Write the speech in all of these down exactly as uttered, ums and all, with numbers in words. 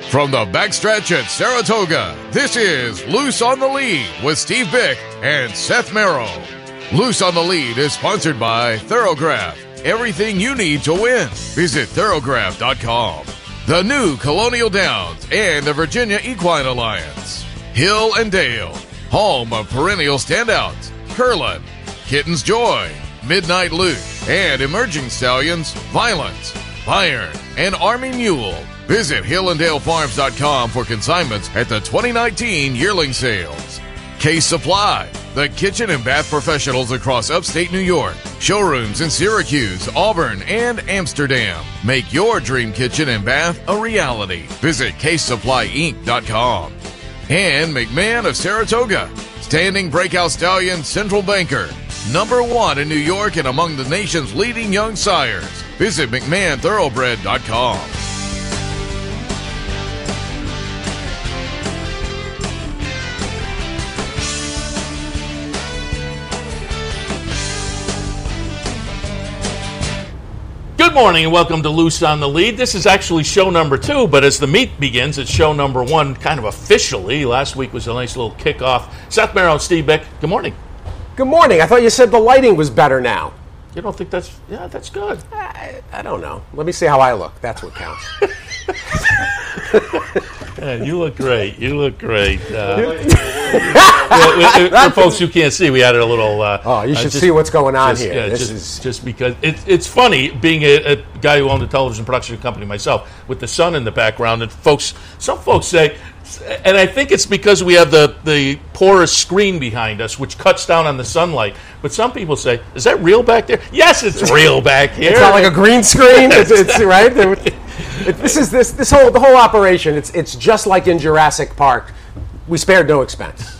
From the backstretch at Saratoga, this is Loose on the Lead with Steve Bick and Seth Merrill. Loose on the Lead is sponsored by Thorograph. Everything you need to win. Visit Thorograph dot com. The new Colonial Downs and the Virginia Equine Alliance. Hill and Dale, home of perennial standouts, Curlin, Kitten's Joy, Midnight Loot, and emerging stallions, Violence, Bayern, and Army Mule. Visit Hill and Dale Farms dot com for consignments at the twenty nineteen yearling sales. Case Supply, the kitchen and bath professionals across upstate New York. Showrooms in Syracuse, Auburn, and Amsterdam. Make your dream kitchen and bath a reality. Visit Case Supply Inc dot com. And McMahon of Saratoga, standing breakout stallion Central Banker. Number one in New York and among the nation's leading young sires. Visit McMahon Thoroughbred dot com. Good morning and welcome to Loose on the Lead. This is actually show number two, but as the meet begins, it's show number one kind of officially. Last week was a nice little kickoff. Seth Merrill and Steve Bick, good morning. Good morning. I thought you said the lighting was better now. You don't think that's, yeah, that's good. I, I don't know. Let me see how I look. That's what counts. Yeah, you look great. You look great. Uh, well, for folks who can't see, we added a little. Uh, oh, you should uh, just, see what's going on just, here. Yeah, this just, is just because it, it's funny being a, a guy who owned a television production company myself with the sun in the background, and folks, some folks say, and I think it's because we have the the porous screen behind us, which cuts down on the sunlight. But some people say, "Is that real back there?" Yes, it's real back here. It's not like a green screen. It's, it's right. It, this is this this whole the whole operation. It's it's just like in Jurassic Park. We spared no expense.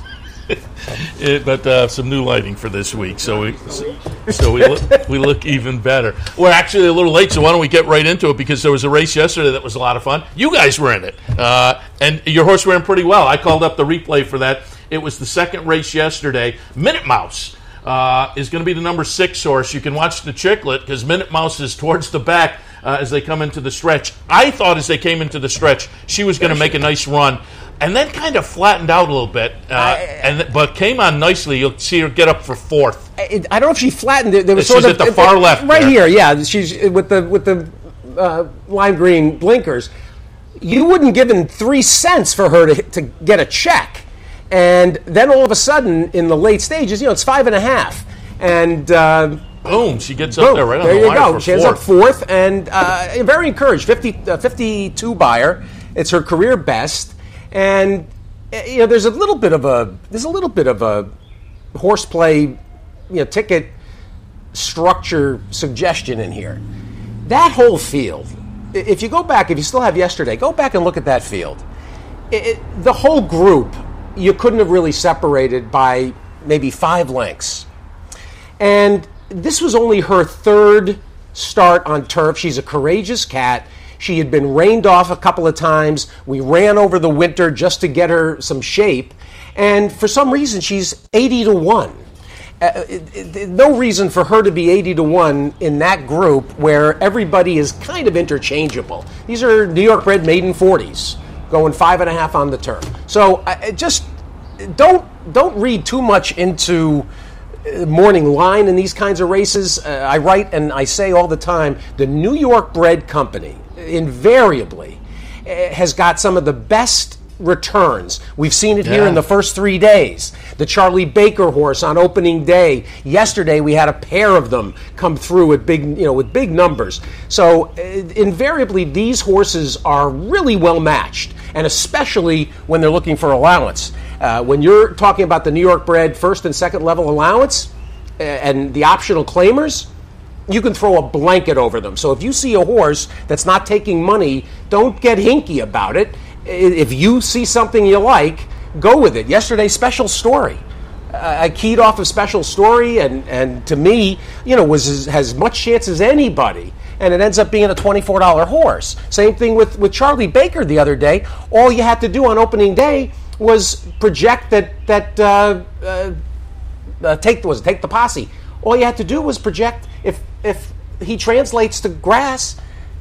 It, but uh, some new lighting for this week, so we so we look, we look even better. We're actually a little late, so why don't we get right into it? Because there was a race yesterday that was a lot of fun. You guys were in it, uh, and your horse ran pretty well. I called up the replay for that. It was the second race yesterday. Minute Mouse uh, is going to be the number six horse. You can watch the chiclet because Minute Mouse is towards the back uh, as they come into the stretch. I thought as they came into the stretch, she was going to make a nice run. And then kind of flattened out a little bit, uh, I, and but came on nicely. You'll see her get up for fourth. I, I don't know if she flattened it. There was She's sort of at the far it, left, right there. here. Yeah, she's with the with the uh, lime green blinkers. You wouldn't give in three cents for her to to get a check, and then all of a sudden in the late stages, you know, it's five and a half, and. Uh, Boom! She gets up boom, there right on there the you line go. for She ends fourth. up fourth, and uh, very encouraged. fifty, uh, fifty-two buyer. It's her career best. And you know, there's a little bit of a there's a little bit of a horseplay, you know, ticket structure suggestion in here. That whole field, if you go back, if you still have yesterday, go back and look at that field. It, it, the whole group, you couldn't have really separated by maybe five lengths. And this was only her third start on turf. She's a courageous cat. She had been rained off a couple of times. We ran over the winter just to get her some shape. And for some reason, she's eighty to one. Uh, it, it, no reason for her to be eighty to one in that group where everybody is kind of interchangeable. These are New York bred maiden forties, going five and a half on the turf. So uh, just don't don't read too much into morning line in these kinds of races. Uh, I write and I say all the time, the New York bred company invariably uh, has got some of the best returns. We've seen it yeah. here in the first three days. The Charlie Baker horse on opening day. Yesterday we had a pair of them come through with big, you know, with big numbers. So uh, invariably these horses are really well matched, and especially when they're looking for allowance. Uh, when you're talking about the New York bred first and second level allowance uh, and the optional claimers, you can throw a blanket over them. So if you see a horse that's not taking money, don't get hinky about it. If you see something you like, go with it. Yesterday, Special Story. Uh, I keyed off of Special Story, and, and to me, you know, was as, has much chance as anybody. And it ends up being a twenty-four dollar horse. Same thing with, with Charlie Baker the other day. All you had to do on opening day was project that that uh, uh, uh, take was take the posse. All you had to do was project if if he translates to grass,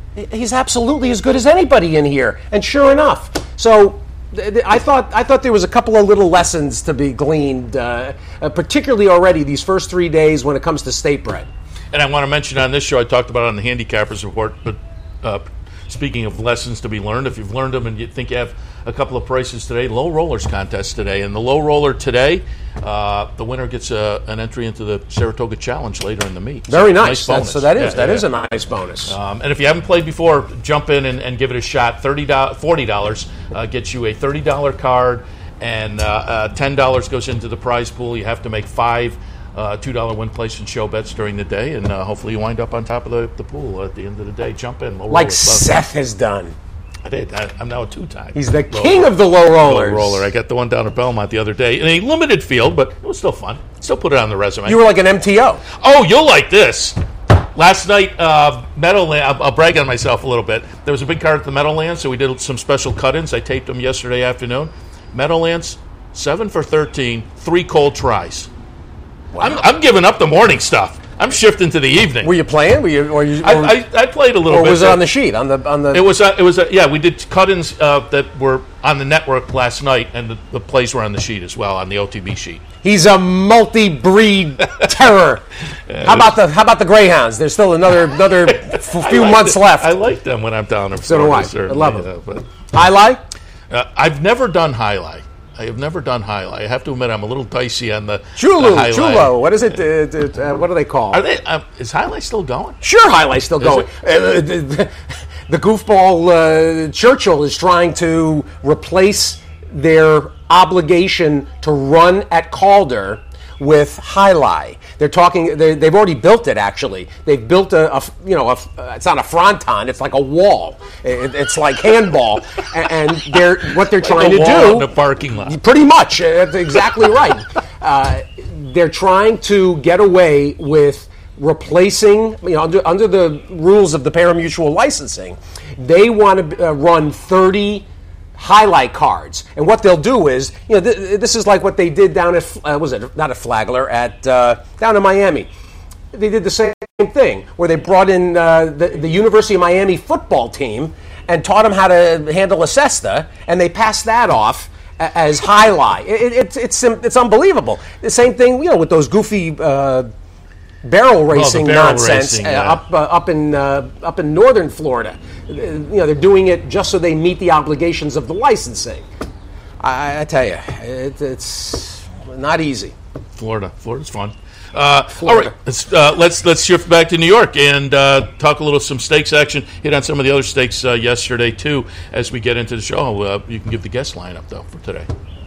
he's absolutely as good as anybody in here. And sure enough, so th- th- I thought I thought there was a couple of little lessons to be gleaned, uh, uh, particularly already these first three days when it comes to state bread. And I want to mention on this show, I talked about it on the Handicappers Report, but uh, speaking of lessons to be learned, if you've learned them and you think you have a couple of prices today, low rollers contest today. And the low roller today, uh, the winner gets a, an entry into the Saratoga Challenge later in the meet. Very so nice. nice That's, bonus. so that is yeah, that yeah. is a nice bonus. Um, and if you haven't played before, jump in and, and give it a shot. thirty dollars, forty dollars uh, gets you a thirty dollars card, and uh, uh, ten dollars goes into the prize pool. You have to make five uh, two dollars win place and show bets during the day, and uh, hopefully you wind up on top of the, the pool at the end of the day. Jump in. Low Like rollers. Seth has done. I did. I, I'm now a two-time. He's the low king roller. of the low rollers. Low roller. I got the one down at Belmont the other day in a limited field, but it was still fun. Still put it on the resume. You were like an M T O. Oh, you'll like this. Last night, uh, Meadowland, I'll, I'll brag on myself a little bit. There was a big card at the Meadowlands, so we did some special cut-ins. I taped them yesterday afternoon. Meadowlands, seven for thirteen, three cold tries. Wow. I'm, I'm giving up the morning stuff. I'm shifting to the evening. Were you playing? Were you? Or you? Or, I, I, I played a little or bit. was it on the sheet? On the on the. It was. Uh, it was. Uh, yeah, we did cut-ins uh, that were on the network last night, and the, the plays were on the sheet as well, on the O T B sheet. He's a multi-breed terror. Yeah, how about the How about the Greyhounds? There's still another another f- few like months the, left. I like them when I'm down in So do Florida. I. certainly, I love you know, them. but, Highlight? uh, I've never done highlight. I have never done highlight. I have to admit, I'm a little dicey on the Chulu, the highlight. Chulo. What is it? Uh, uh, what do they call? Are they? Uh, is highlight still going? Sure, highlight's still going. Uh, the, the goofball uh, Churchill is trying to replace their obligation to run at Calder with highlight. They're talking. They, they've already built it. Actually, they've built a, a you know, a, it's not a fronton. It's like a wall. It, it's like handball, and, and they're what they're trying Like a to wall do. in the parking lot. Pretty much. That's exactly right. Uh, they're trying to get away with replacing, you know, under, under the rules of the parimutuel licensing, they want to uh, run thirty highlight cards. And what they'll do is, you know, th- this is like what they did down at, uh, was it, not at Flagler, at, uh, down in Miami. They did the same thing, where they brought in uh, the, the University of Miami football team and taught them how to handle a cesta, and they passed that off a- as highlight. It, it, it's, it's, it's unbelievable. The same thing, you know, with those goofy uh, barrel racing barrel nonsense racing, uh, yeah. up uh, up in uh, up in northern Florida. Uh, You know, they're doing it just so they meet the obligations of the licensing. I, I tell you, it, it's not easy. Florida. Florida's fun. Uh, Florida. All right, let's uh, let's let's shift back to New York and uh, talk a little some stakes action. Hit on some of the other stakes uh, yesterday too. As we get into the show, uh, you can give the guest lineup though for today.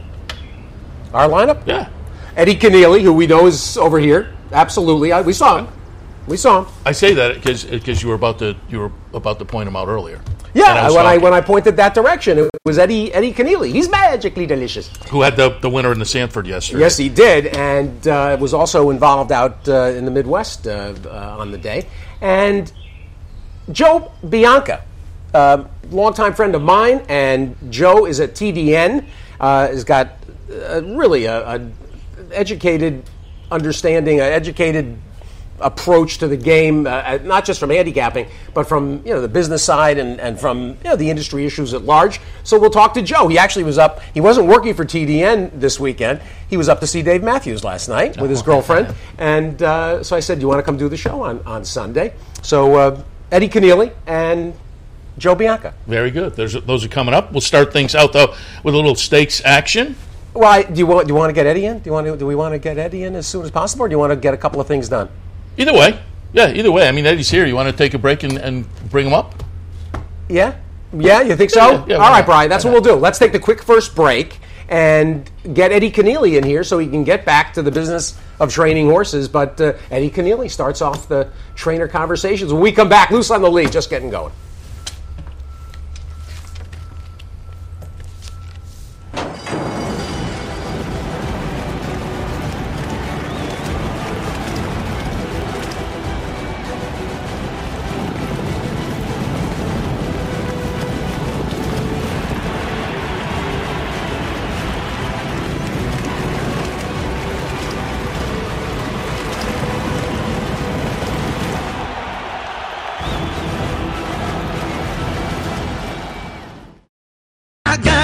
Our lineup? Yeah, Eddie Keneally, who we know is over here. Absolutely, I, we saw him. We saw him. I say that because because you were about to you were about to point him out earlier. And Yeah, was when I talking. when I pointed that direction, it was Eddie Eddie Keneally. He's magically delicious. Who had the the winner in the Sanford yesterday? Yes, he did, and uh, was also involved out uh, in the Midwest uh, uh, on the day. And Joe Bianca, uh, longtime friend of mine, and Joe is at T D N. Uh, has got uh, really a, a educated understanding, an educated approach to the game, uh, not just from handicapping, but from you know the business side and, and from you know the industry issues at large. So we'll talk to Joe. He actually was up. He wasn't working for T D N this weekend. He was up to see Dave Matthews last night with his girlfriend, and uh, so I said, "Do you want to come do the show on on Sunday?" So uh, Eddie Keneally and Joe Bianca. Very good. There's, those are coming up. We'll start things out though with a little stakes action. Well, I, do you want do you want to get Eddie in? Do you want to, do we want to get Eddie in as soon as possible, or do you want to get a couple of things done? Either way, yeah. Either way. I mean, Eddie's here. You want to take a break and, and bring him up? Yeah? Yeah, you think so? Yeah, yeah, All why right, not? Brian, that's what we'll do. Let's take the quick first break and get Eddie Keneally in here so he can get back to the business of training horses. But uh, Eddie Keneally starts off the trainer conversations. When we come back, Loose on the Lead, just getting going.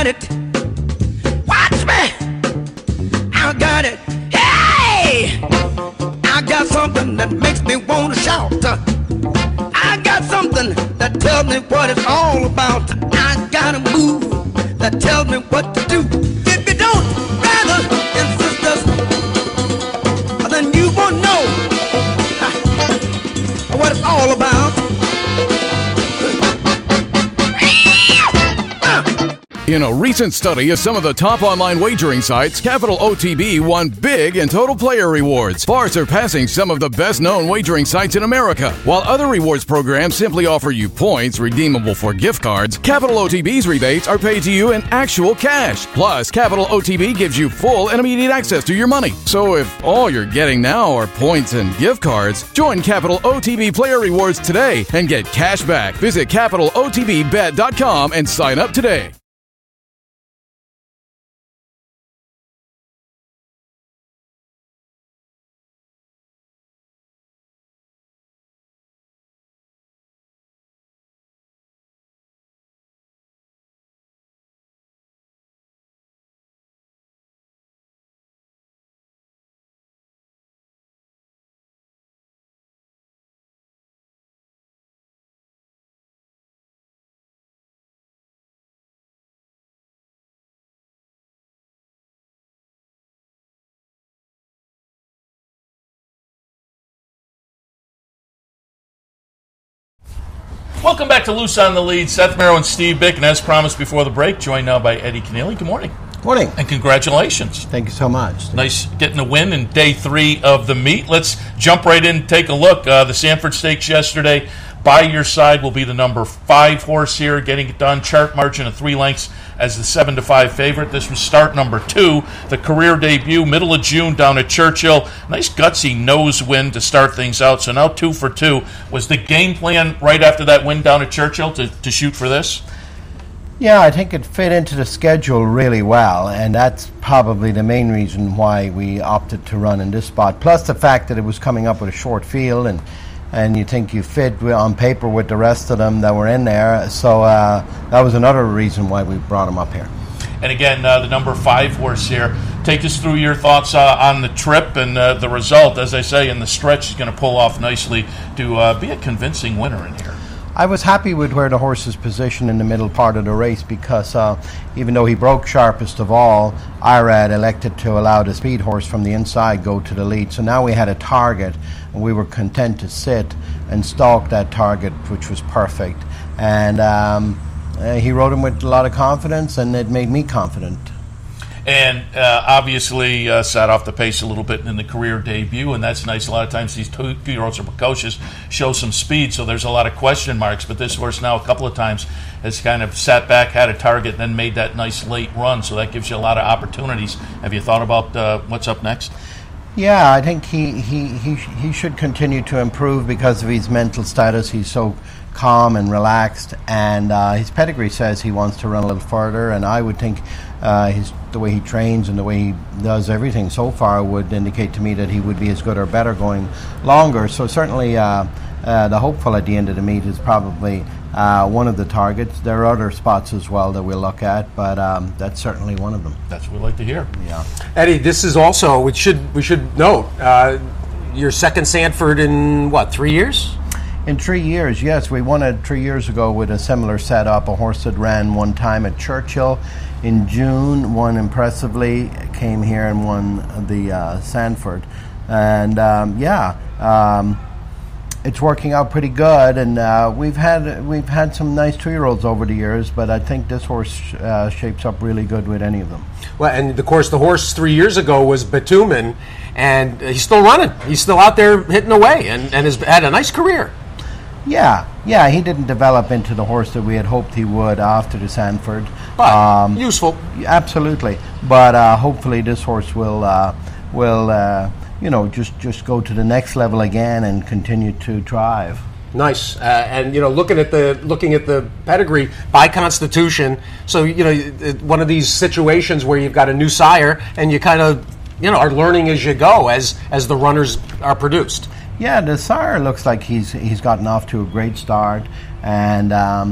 got it. Watch me. I got it. Hey! I got something that makes me want to shout. I got something that tells me what it's all about. I got a move that tells me what to do. If you don't, brothers and sisters, then you won't know what it's all about. In a recent study of some of the top online wagering sites, Capital O T B won big in total player rewards, far surpassing some of the best-known wagering sites in America. While other rewards programs simply offer you points redeemable for gift cards, Capital O T B's rebates are paid to you in actual cash. Plus, Capital O T B gives you full and immediate access to your money. So if all you're getting now are points and gift cards, join Capital O T B Player Rewards today and get cash back. Visit capital o t b bet dot com and sign up today. Welcome back to Loose on the Lead. Seth Merrow and Steve Bick, and as promised before the break, joined now by Eddie Keneally. Good morning. Morning. And congratulations. Thank you so much. Nice getting a win in day three of the meet. Let's jump right in and take a look. Uh, the Sanford Stakes yesterday. By your side will be the number five horse here, getting it done. Chart margin of three lengths as the seven to five favorite. This was start number two, the career debut, middle of June down at Churchill. Nice gutsy nose win to start things out. So now two for two. Was the game plan right after that win down at Churchill to, to shoot for this? Yeah, I think it fit into the schedule really well, and that's probably the main reason why we opted to run in this spot. Plus the fact that it was coming up with a short field, and and you think you fit on paper with the rest of them that were in there. So uh, that was another reason why we brought them up here. And again, uh, the number five horse here. Take us through your thoughts uh, on the trip and uh, the result. As I say, in the stretch, is going to pull off nicely to uh, be a convincing winner in here. I was happy with where the horse is positioned in the middle part of the race because uh, even though he broke sharpest of all, Irad elected to allow the speed horse from the inside go to the lead. So now we had a target, and we were content to sit and stalk that target, which was perfect. And um, uh, he rode him with a lot of confidence, and it made me confident. And uh, obviously uh, sat off the pace a little bit in the career debut, and that's nice. A lot of times these two-year-olds are precocious, show some speed, so there's a lot of question marks. But this horse now a couple of times has kind of sat back, had a target, and then made that nice late run, so that gives you a lot of opportunities. Have you thought about uh, what's up next? Yeah, I think he, he, he, he should continue to improve because of his mental status. He's so calm and relaxed, and uh, his pedigree says he wants to run a little further, and I would think uh, his, the way he trains and the way he does everything so far would indicate to me that he would be as good or better going longer. So certainly uh, uh, the hopeful at the end of the meet is probably uh, one of the targets. There are other spots as well that we'll look at, but um, that's certainly one of them. That's what we like to hear. Yeah, Eddie, this is also, we should, we should note, uh, your second Sanford in, what, three years? In three years, yes. We won it three years ago with a similar setup. A horse that ran one time at Churchill in June, won impressively, came here and won the uh, Sanford. And um, yeah, um, it's working out pretty good. And uh, we've had we've had some nice two-year-olds over the years, but I think this horse uh, shapes up really good with any of them. Well, and of course, the horse three years ago was Bitumen, and he's still running. He's still out there hitting away, and, and has had a nice career. Yeah, yeah, he didn't develop into the horse that we had hoped he would after the Sanford. But um, useful. Absolutely. But uh, hopefully this horse will, uh, will uh, you know, just, just go to the next level again and continue to drive. Nice, uh, and you know, looking at the looking at the pedigree by constitution. So you know, one of these situations where you've got a new sire, and you kind of, you know, are learning as you go as as the runners are produced. Yeah, the sire looks like he's he's gotten off to a great start, and um,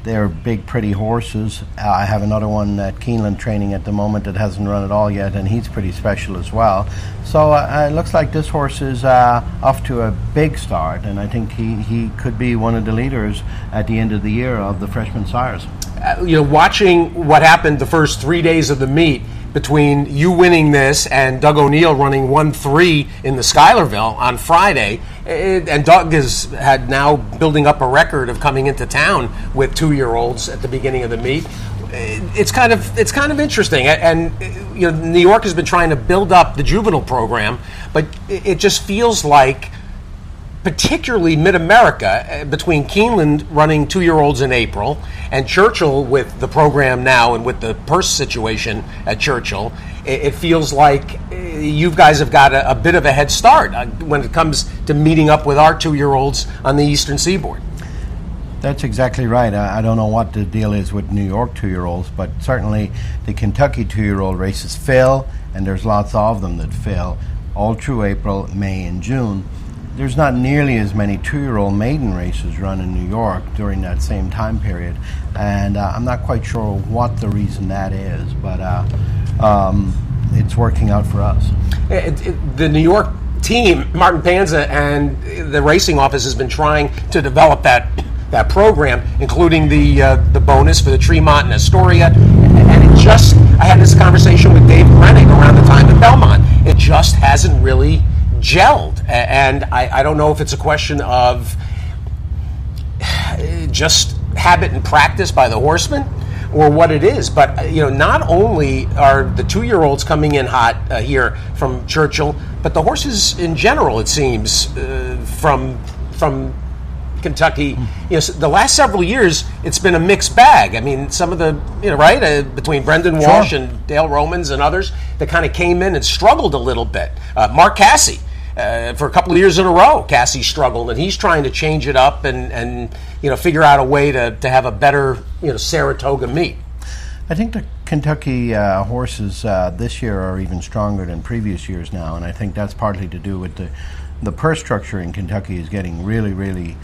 They're big, pretty horses. Uh, I have another one at Keeneland training at the moment that hasn't run at all yet, and he's pretty special as well. So uh, it looks like this horse is uh, off to a big start, and I think he, he could be one of the leaders at the end of the year of the Freshman Sires. Uh, you know, watching what happened the first three days of the meet between you winning this and Doug O'Neill running one three in the Schuylerville on Friday, it, and Doug is had now building up a record of coming into town with two-year-olds at the beginning of the meet. It's kind of it's kind of interesting, and you know, New York has been trying to build up the juvenile program, but it just feels like, particularly Mid-America, between Keeneland running two-year-olds in April and Churchill with the program now and with the purse situation at Churchill, it, it feels like you guys have got a, a bit of a head start when it comes to meeting up with our two-year-olds on the Eastern Seaboard. That's exactly right. I, I don't know what the deal is with New York two-year-olds, but certainly the Kentucky two-year-old races fill, and there's lots of them that fill all through April, May, and June. There's not nearly as many two-year-old maiden races run in New York during that same time period, and uh, I'm not quite sure what the reason that is, but uh, um, it's working out for us. It, it, the New York team, Martin Panza and the racing office has been trying to develop that that program, including the uh, the bonus for the Tremont and Astoria, and it just, I had this conversation with Dave Brennick around the time at Belmont, it just hasn't really gelled, and I, I don't know if it's a question of just habit and practice by the horsemen or what it is, but you know, not only are the two-year-olds coming in hot uh, here from Churchill, but the horses in general, it seems, uh, from from Kentucky, you know, the last several years, it's been a mixed bag. I mean, some of the, you know, right, uh, between Brendan Walsh sure. and Dale Romans and others that kind of came in and struggled a little bit. Uh, Mark Casse, uh, for a couple of years in a row, Casse struggled, and he's trying to change it up and, and you know, figure out a way to, to have a better, you know, Saratoga meet. I think the Kentucky uh, horses uh, this year are even stronger than previous years now, and I think that's partly to do with the, the purse structure in Kentucky is getting really, really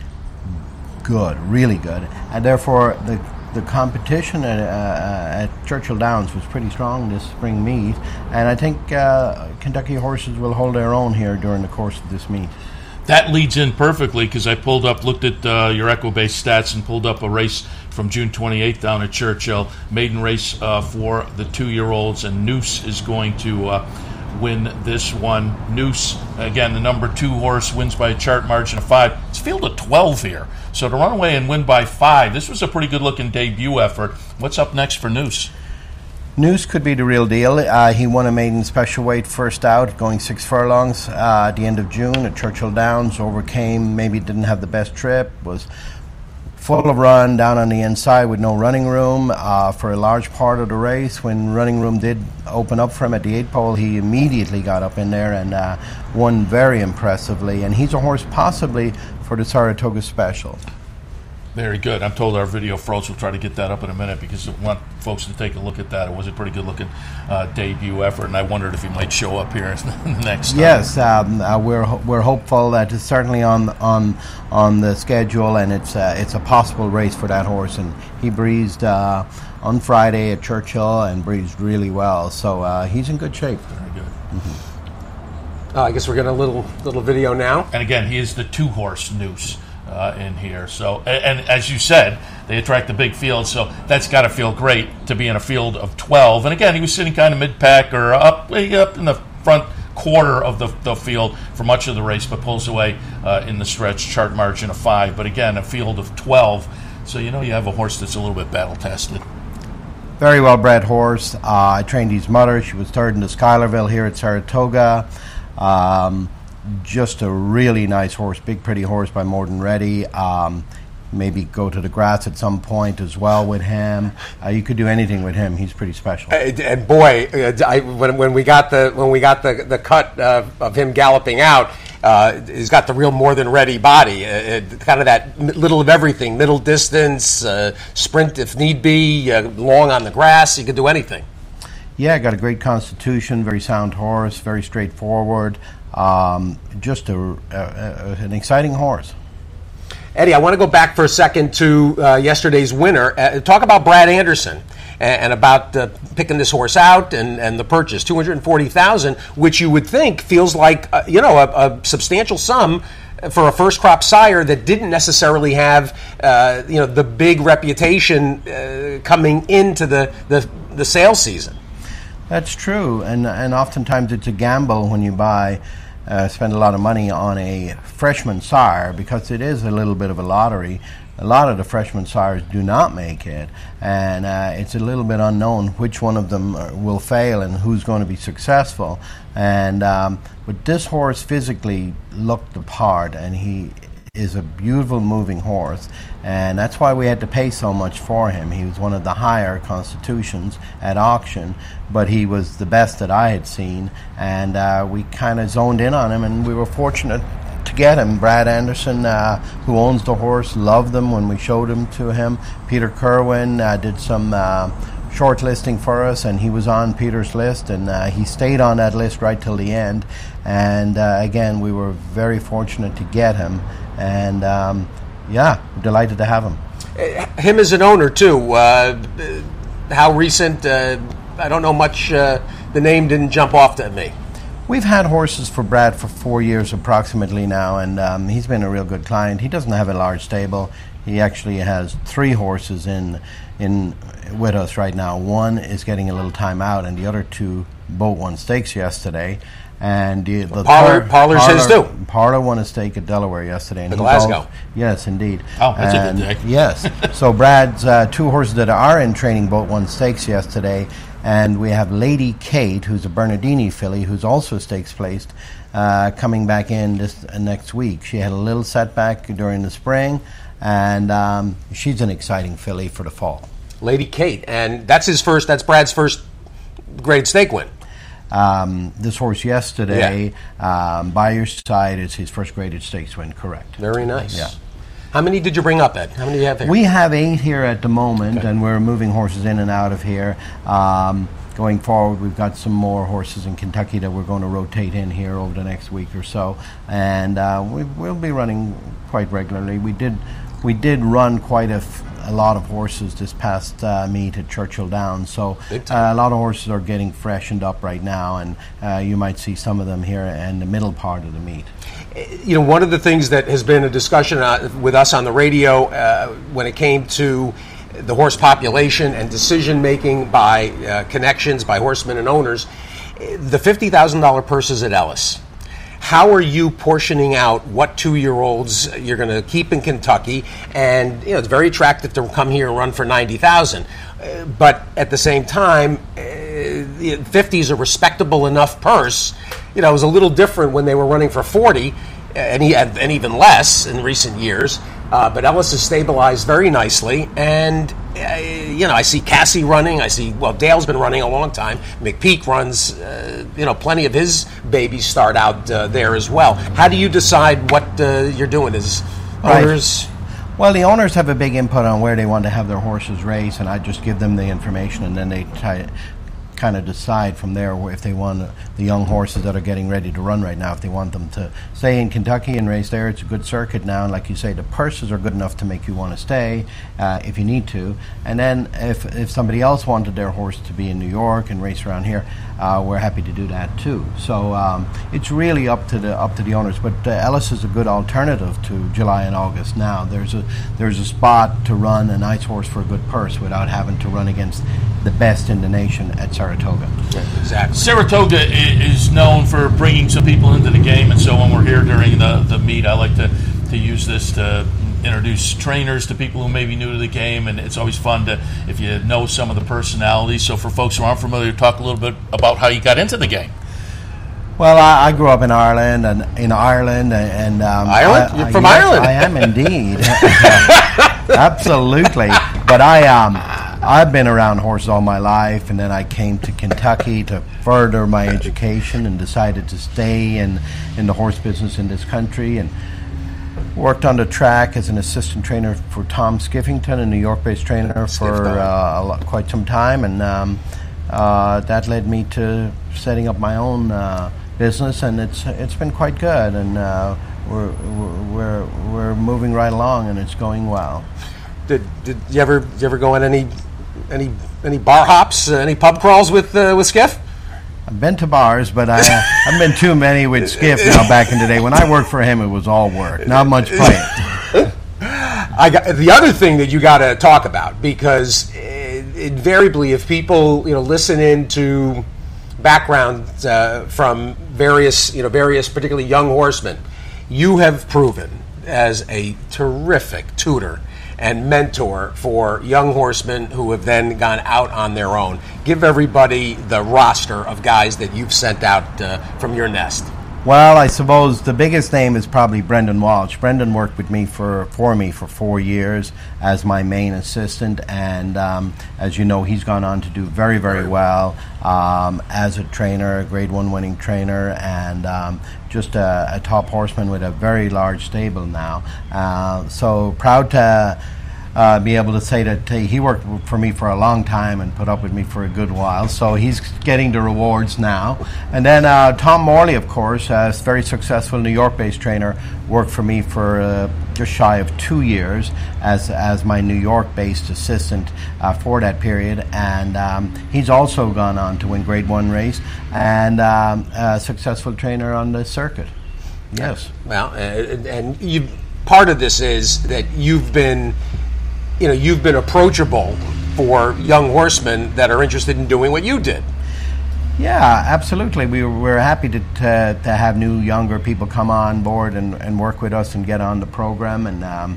good, really good, and therefore the the competition at, uh, at Churchill Downs was pretty strong this spring meet, and I think uh, Kentucky horses will hold their own here during the course of this meet. That leads in perfectly because I pulled up, looked at uh, your Equibase stats and pulled up a race from June twenty-eighth down at Churchill, maiden race uh, for the two-year-olds, and Noose is going to uh, win this one. Noose, again, the number two horse, wins by a chart margin of five. It's a field of twelve here. So to run away and win by five, this was a pretty good-looking debut effort. What's up next for Noose? Noose could be the real deal. Uh, he won a maiden special weight first out, going six furlongs uh, at the end of June at Churchill Downs. Overcame, maybe didn't have the best trip, was full of run down on the inside with no running room uh, for a large part of the race. When running room did open up for him at the eight pole, he immediately got up in there and uh, won very impressively. And he's a horse possibly for the Saratoga Special. Very good. I'm told our video froze. We'll try to get that up in a minute because I want folks to take a look at that. It was a pretty good-looking uh, debut effort, and I wondered if he might show up here next time. Yes, um, uh, we're ho- we're hopeful that it's certainly on on on the schedule, and it's uh, it's a possible race for that horse. And he breezed uh, on Friday at Churchill and breezed really well, so uh, he's in good shape. Very good. Mm-hmm. Uh, I guess we're getting a little little video now. And again, he is the two-horse Noose. Uh, in here. So, and, and as you said, they attract the big field, so that's got to feel great to be in a field of twelve. And again, he was sitting kind of mid-pack or up, way up in the front quarter of the, the field for much of the race, but pulls away uh, in the stretch, chart margin of five. But again, a field of twelve, so you know you have a horse that's a little bit battle-tested. Very well-bred horse. Uh, I trained his mother. She was third in the Schuylerville here at Saratoga. Um, Just a really nice horse, big pretty horse by Morden Reddy. Um, maybe go to the grass at some point as well with him. Uh, you could do anything with him. He's pretty special. And, and boy, uh, I, when when we got the when we got the the cut uh, of him galloping out, uh, he's got the real Morden Reddy body. Uh, kind of that little of everything, middle distance, uh, sprint if need be, uh, long on the grass. He could do anything. Yeah, got a great constitution, very sound horse, very straightforward. Um, just a, a, a, an exciting horse. Eddie, I want to go back for a second to uh, yesterday's winner. Uh, talk about Brad Anderson and, and about uh, picking this horse out and, and the purchase, two hundred forty thousand dollars, which you would think feels like uh, you know a, a substantial sum for a first crop sire that didn't necessarily have uh, you know the big reputation uh, coming into the, the the sales season. That's true, and and oftentimes it's a gamble when you buy. Uh, spend a lot of money on a freshman sire because it is a little bit of a lottery. A lot of the freshman sires do not make it, and uh, it's a little bit unknown which one of them will fail and who's going to be successful. And um, but this horse physically looked the part, and he is a beautiful moving horse, and that's why we had to pay so much for him. He was one of the higher constitutions at auction, but he was the best that I had seen, and uh, we kind of zoned in on him, and we were fortunate to get him. Brad Anderson, uh, who owns the horse, loved him when we showed him to him. Peter Kerwin uh, did some uh, shortlisting for us, and he was on Peter's list, and uh, he stayed on that list right till the end. And uh, again, we were very fortunate to get him, and um, yeah, delighted to have him. Him as an owner too. Uh, how recent? Uh, I don't know much. Uh, the name didn't jump off to me. We've had horses for Brad for four years approximately now, and um, he's been a real good client. He doesn't have a large stable. He actually has three horses in in with us right now. One is getting a little time out, and the other two boat won stakes yesterday. And the, the Parlor, third, Parlor's Parlor, his too. Parlor won a stake at Delaware yesterday. And in Glasgow. All, yes, indeed. Oh, that's and a good day. Yes. So Brad's uh, two horses that are in training boat won stakes yesterday. And we have Lady Kate, who's a Bernardini filly, who's also stakes placed, uh, coming back in this uh, next week. She had a little setback during the spring, and um, she's an exciting filly for the fall. Lady Kate, and that's his first. That's Brad's first grade stake win. Um, this horse yesterday, yeah. um, by your side, is his first graded stakes win, correct. Very nice. Yeah. How many did you bring up, Ed? How many do you have here? We have eight here at the moment, okay. and we're moving horses in and out of here. Um, going forward, we've got some more horses in Kentucky that we're going to rotate in here over the next week or so, and uh, we, we'll be running quite regularly. We did, we did run quite a f- a lot of horses this past uh, meet at Churchill Downs, so uh, a lot of horses are getting freshened up right now, and uh, you might see some of them here in the middle part of the meet. You know, one of the things that has been a discussion uh, with us on the radio uh, when it came to the horse population and decision making by uh, connections, by horsemen and owners, the fifty thousand dollars purses at Ellis. How are you portioning out what two-year-olds you're going to keep in Kentucky? And you know, it's very attractive to come here and run for ninety thousand dollars. Uh, but at the same time, uh, fifty is a respectable enough purse. You know, it was a little different when they were running for forty, and, he, and even less in recent years. Uh, but Ellis has stabilized very nicely, and uh, you know, I see Cassie running. I see well, Dale's been running a long time. McPeak runs. Uh, you know, plenty of his babies start out uh, there as well. How do you decide what uh, you're doing as owners? Right. Well, the owners have a big input on where they want to have their horses race, and I just give them the information, and then they try, kind of decide from there if they want the young horses that are getting ready to run right now, if they want them to stay in Kentucky and race there. It's a good circuit now, and like you say, the purses are good enough to make you want to stay uh, if you need to. And then if if somebody else wanted their horse to be in New York and race around here, uh, we're happy to do that too. So um, it's really up to the up to the owners. But uh, Ellis is a good alternative to July and August now. There's a there's a spot to run a nice horse for a good purse without having to run against the best in the nation at Saratoga. Yeah, exactly. Saratoga is known for bringing some people into the game, and so when we're here during the, the meet, I like to, to use this to introduce trainers to people who may be new to the game, and it's always fun to if you know some of the personalities. So for folks who aren't familiar, talk a little bit about how you got into the game. Well, I, I grew up in Ireland, and in Ireland, and um, Ireland. I, You're I, from yes, Ireland. I am indeed, absolutely. But I um, I've been around horses all my life, and then I came to Kentucky to further my education, and decided to stay in in the horse business in this country, and worked on the track as an assistant trainer for Tom Skiffington, a New York-based trainer, for uh, a lot, quite some time, and um, uh, that led me to setting up my own uh, business, and it's it's been quite good. And uh, we're we're we're moving right along, and it's going well. Did did you ever did you ever go on any any any bar hops, uh, any pub crawls with uh, with Skiff? I've been to bars, but I haven't been too many with Skiff now. Back in the day, when I worked for him, it was all work, not much playing. I got the other thing that you got to talk about, because uh, invariably, if people you know listen into backgrounds uh, from various you know various particularly young horsemen, you have proven as a terrific tutor and mentor for young horsemen who have then gone out on their own. Give everybody the roster of guys that you've sent out uh, from your nest. Well, I suppose the biggest name is probably Brendan Walsh. Brendan worked with me for for me for four years as my main assistant, and um, as you know, he's gone on to do very, very well um, as a trainer, a Grade One winning trainer, and um, just a, a top horseman with a very large stable now. Uh, so proud to uh, be able to say that uh, he worked for me for a long time and put up with me for a good while. So he's getting the rewards now. And then uh, Tom Morley, of course, a very successful New York-based trainer, worked for me for uh, just shy of two years as as my New York-based assistant uh, for that period. And um, he's also gone on to win Grade One race and um, a successful trainer on the circuit. Yes. Well, and, and you part of this is that you've been, you know, you've been approachable for young horsemen that are interested in doing what you did. Yeah, absolutely. We were, we're happy to, to to have new, younger people come on board and, and work with us and get on the program. And um,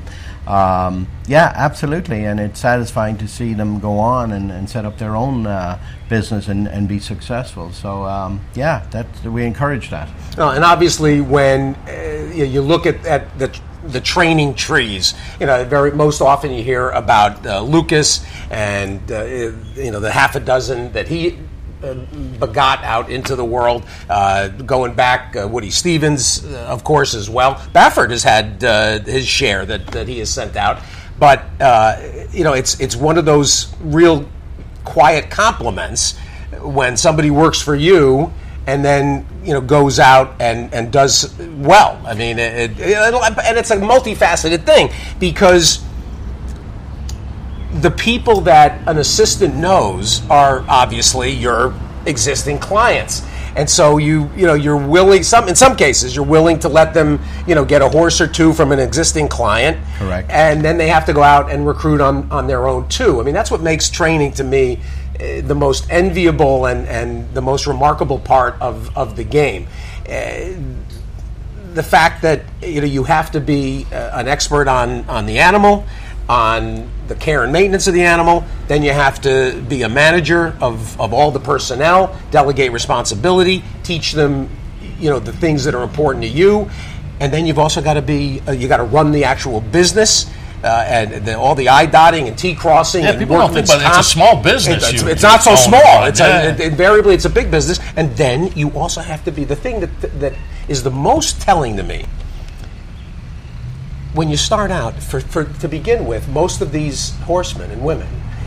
um, yeah, absolutely. And it's satisfying to see them go on and, and set up their own uh, business and, and be successful. So um, yeah, that we encourage that. Oh, and obviously, when uh, you, you look at, at the the training trees, you know, very most often you hear about uh, Lucas and uh, you know the half a dozen that he uh, begot out into the world. Uh, going back, uh, Woody Stevens, uh, of course, as well. Baffert has had uh, his share that, that he has sent out, but uh, you know, it's it's one of those real quiet compliments when somebody works for you and then you know goes out and, and does well. I mean, it, it, and it's a multifaceted thing, because the people that an assistant knows are obviously your existing clients, and so you you know you're willing some in some cases you're willing to let them you know get a horse or two from an existing client. Correct. And then they have to go out and recruit on on their own too. I mean, that's what makes training to me the most enviable and, and the most remarkable part of, of the game. Uh, the fact that you know you have to be uh, an expert on, on the animal, on the care and maintenance of the animal, then you have to be a manager of, of all the personnel, delegate responsibility, teach them you know the things that are important to you, and then you've also got to be uh, you got to run the actual business. Uh, and the, all the I dotting and T crossing. Yeah, and people don't think about it. It's a small business. It's, you, it's not so small. About. It's yeah. a, it, invariably it's a big business, and then you also have to be the thing that that is the most telling to me. When you start out, for, for to begin with, most of these horsemen and women,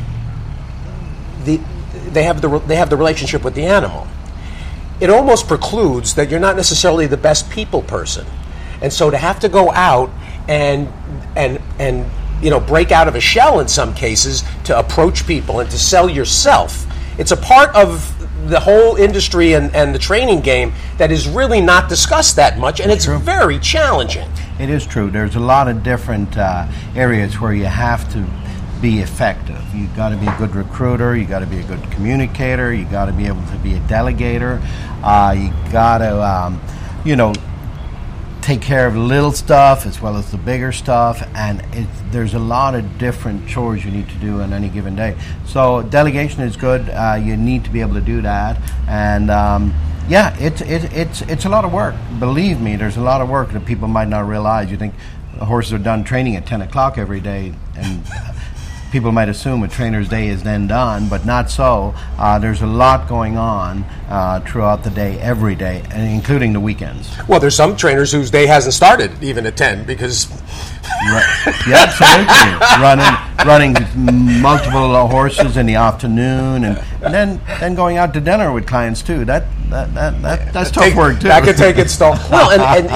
the they have the they have the relationship with the animal. It almost precludes that you're not necessarily the best people person, and so to have to go out and and and you know break out of a shell in some cases to approach people and to sell yourself, it's a part of the whole industry and, and the training game that is really not discussed that much, and it's True. very challenging. It is true. There's a lot of different uh, areas where you have to be effective. You've got to be a good recruiter, you got to be a good communicator, you got to be able to be a delegator, uh, you got to um, you know take care of the little stuff as well as the bigger stuff, and it, there's a lot of different chores you need to do on any given day. So delegation is good. Uh, you need to be able to do that, and um, yeah, it's it, it's it's a lot of work. Believe me, there's a lot of work that people might not realize. You think horses are done training at ten o'clock every day, and people might assume a trainer's day is then done, but not so. Uh, there's a lot going on uh, throughout the day, every day, and including the weekends. Well, there's some trainers whose day hasn't started even at ten because... Right. Yeah, absolutely. running running multiple horses in the afternoon, and, and then then going out to dinner with clients too. That that, that, that that's tough Take, work too. That could take its toll. Well, and, and you know,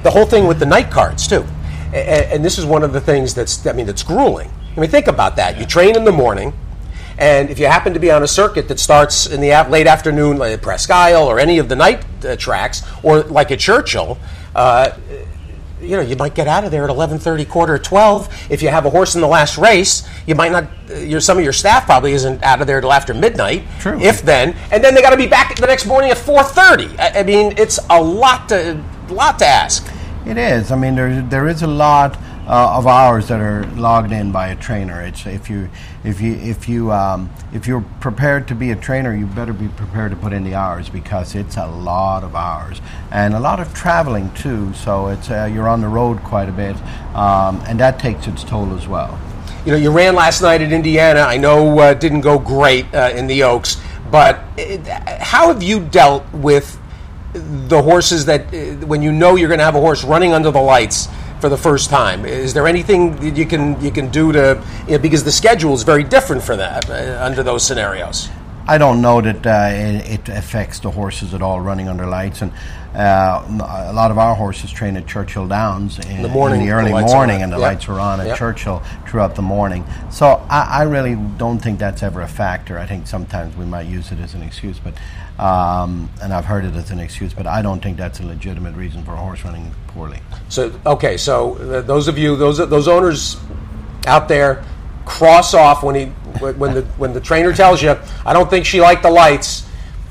the whole thing with the night cards too, and, and this is one of the things that's I mean that's grueling. I mean, think about that. You train in the morning, and if you happen to be on a circuit that starts in the af- late afternoon, like at Presque Isle or any of the night uh, tracks, or like at Churchill. Uh, You know, you might get out of there at eleven thirty, quarter to twelve. If you have a horse in the last race, you might not. Your some of your staff probably isn't out of there till after midnight. True. If then, and then they got to be back the next morning at four thirty. I, I mean, it's a lot to lot to ask. It is. I mean, there there is a lot uh, of hours that are logged in by a trainer. It's if you if you if you um, if you're prepared to be a trainer, you better be prepared to put in the hours, because it's a lot of hours and a lot of traveling too. So it's uh, you're on the road quite a bit, um, and that takes its toll as well. You know, you ran last night at Indiana. I know uh, didn't go great uh, in the Oaks, but it, how have you dealt with the horses that uh, when you know you're going to have a horse running under the lights for the first time? Is there anything that you can you can do to, you know, because the schedule is very different for that uh, under those scenarios? I don't know that uh, it, it affects the horses at all running under lights, and uh, a lot of our horses train at Churchill Downs in, in the, morning, in the early the morning, and the yep. lights are on at yep. Churchill throughout the morning. So I, I really don't think that's ever a factor. I think sometimes we might use it as an excuse, but um, and I've heard it as an excuse, but I don't think that's a legitimate reason for a horse running poorly. So okay, so uh, those of you, those those owners out there, cross off when he when the when the trainer tells you, I don't think she liked the lights.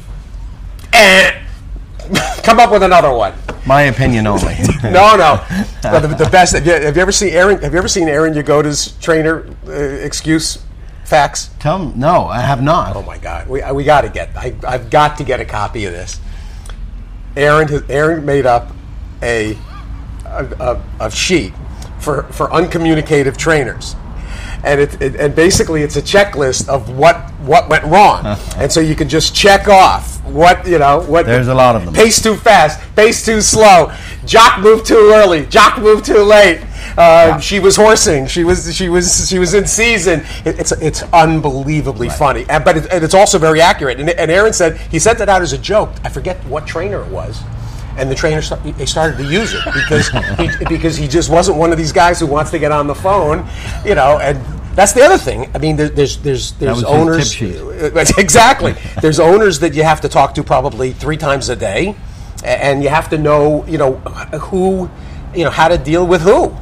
Eh. Come up with another one. My opinion only. no, no. no the, the best. Have you, have you ever seen Aaron? Have you ever seen Aaron Yagoda's trainer uh, excuse facts? Tell him. No, I have not. Oh my God, we we got to get. I I've got to get a copy of this. Aaron has, Aaron made up a a, a a sheet for for uncommunicative trainers. And it, it and basically it's a checklist of what what went wrong, and so you can just check off what you know what. There's a lot of them. Pace too fast, pace too slow, jock moved too early, jock moved too late. Uh, yeah. She was horsing. She was she was she was in season. It, it's it's unbelievably right. funny, and, but it, and it's also very accurate. And, and Aaron said he sent that out as a joke. I forget what trainer it was. And the trainer he started to use it because he, because he just wasn't one of these guys who wants to get on the phone, you know. And that's the other thing. I mean, there, there's there's there's owners. Exactly. There's owners that you have to talk to probably three times a day, and you have to know, you know, who, you know, how to deal with who.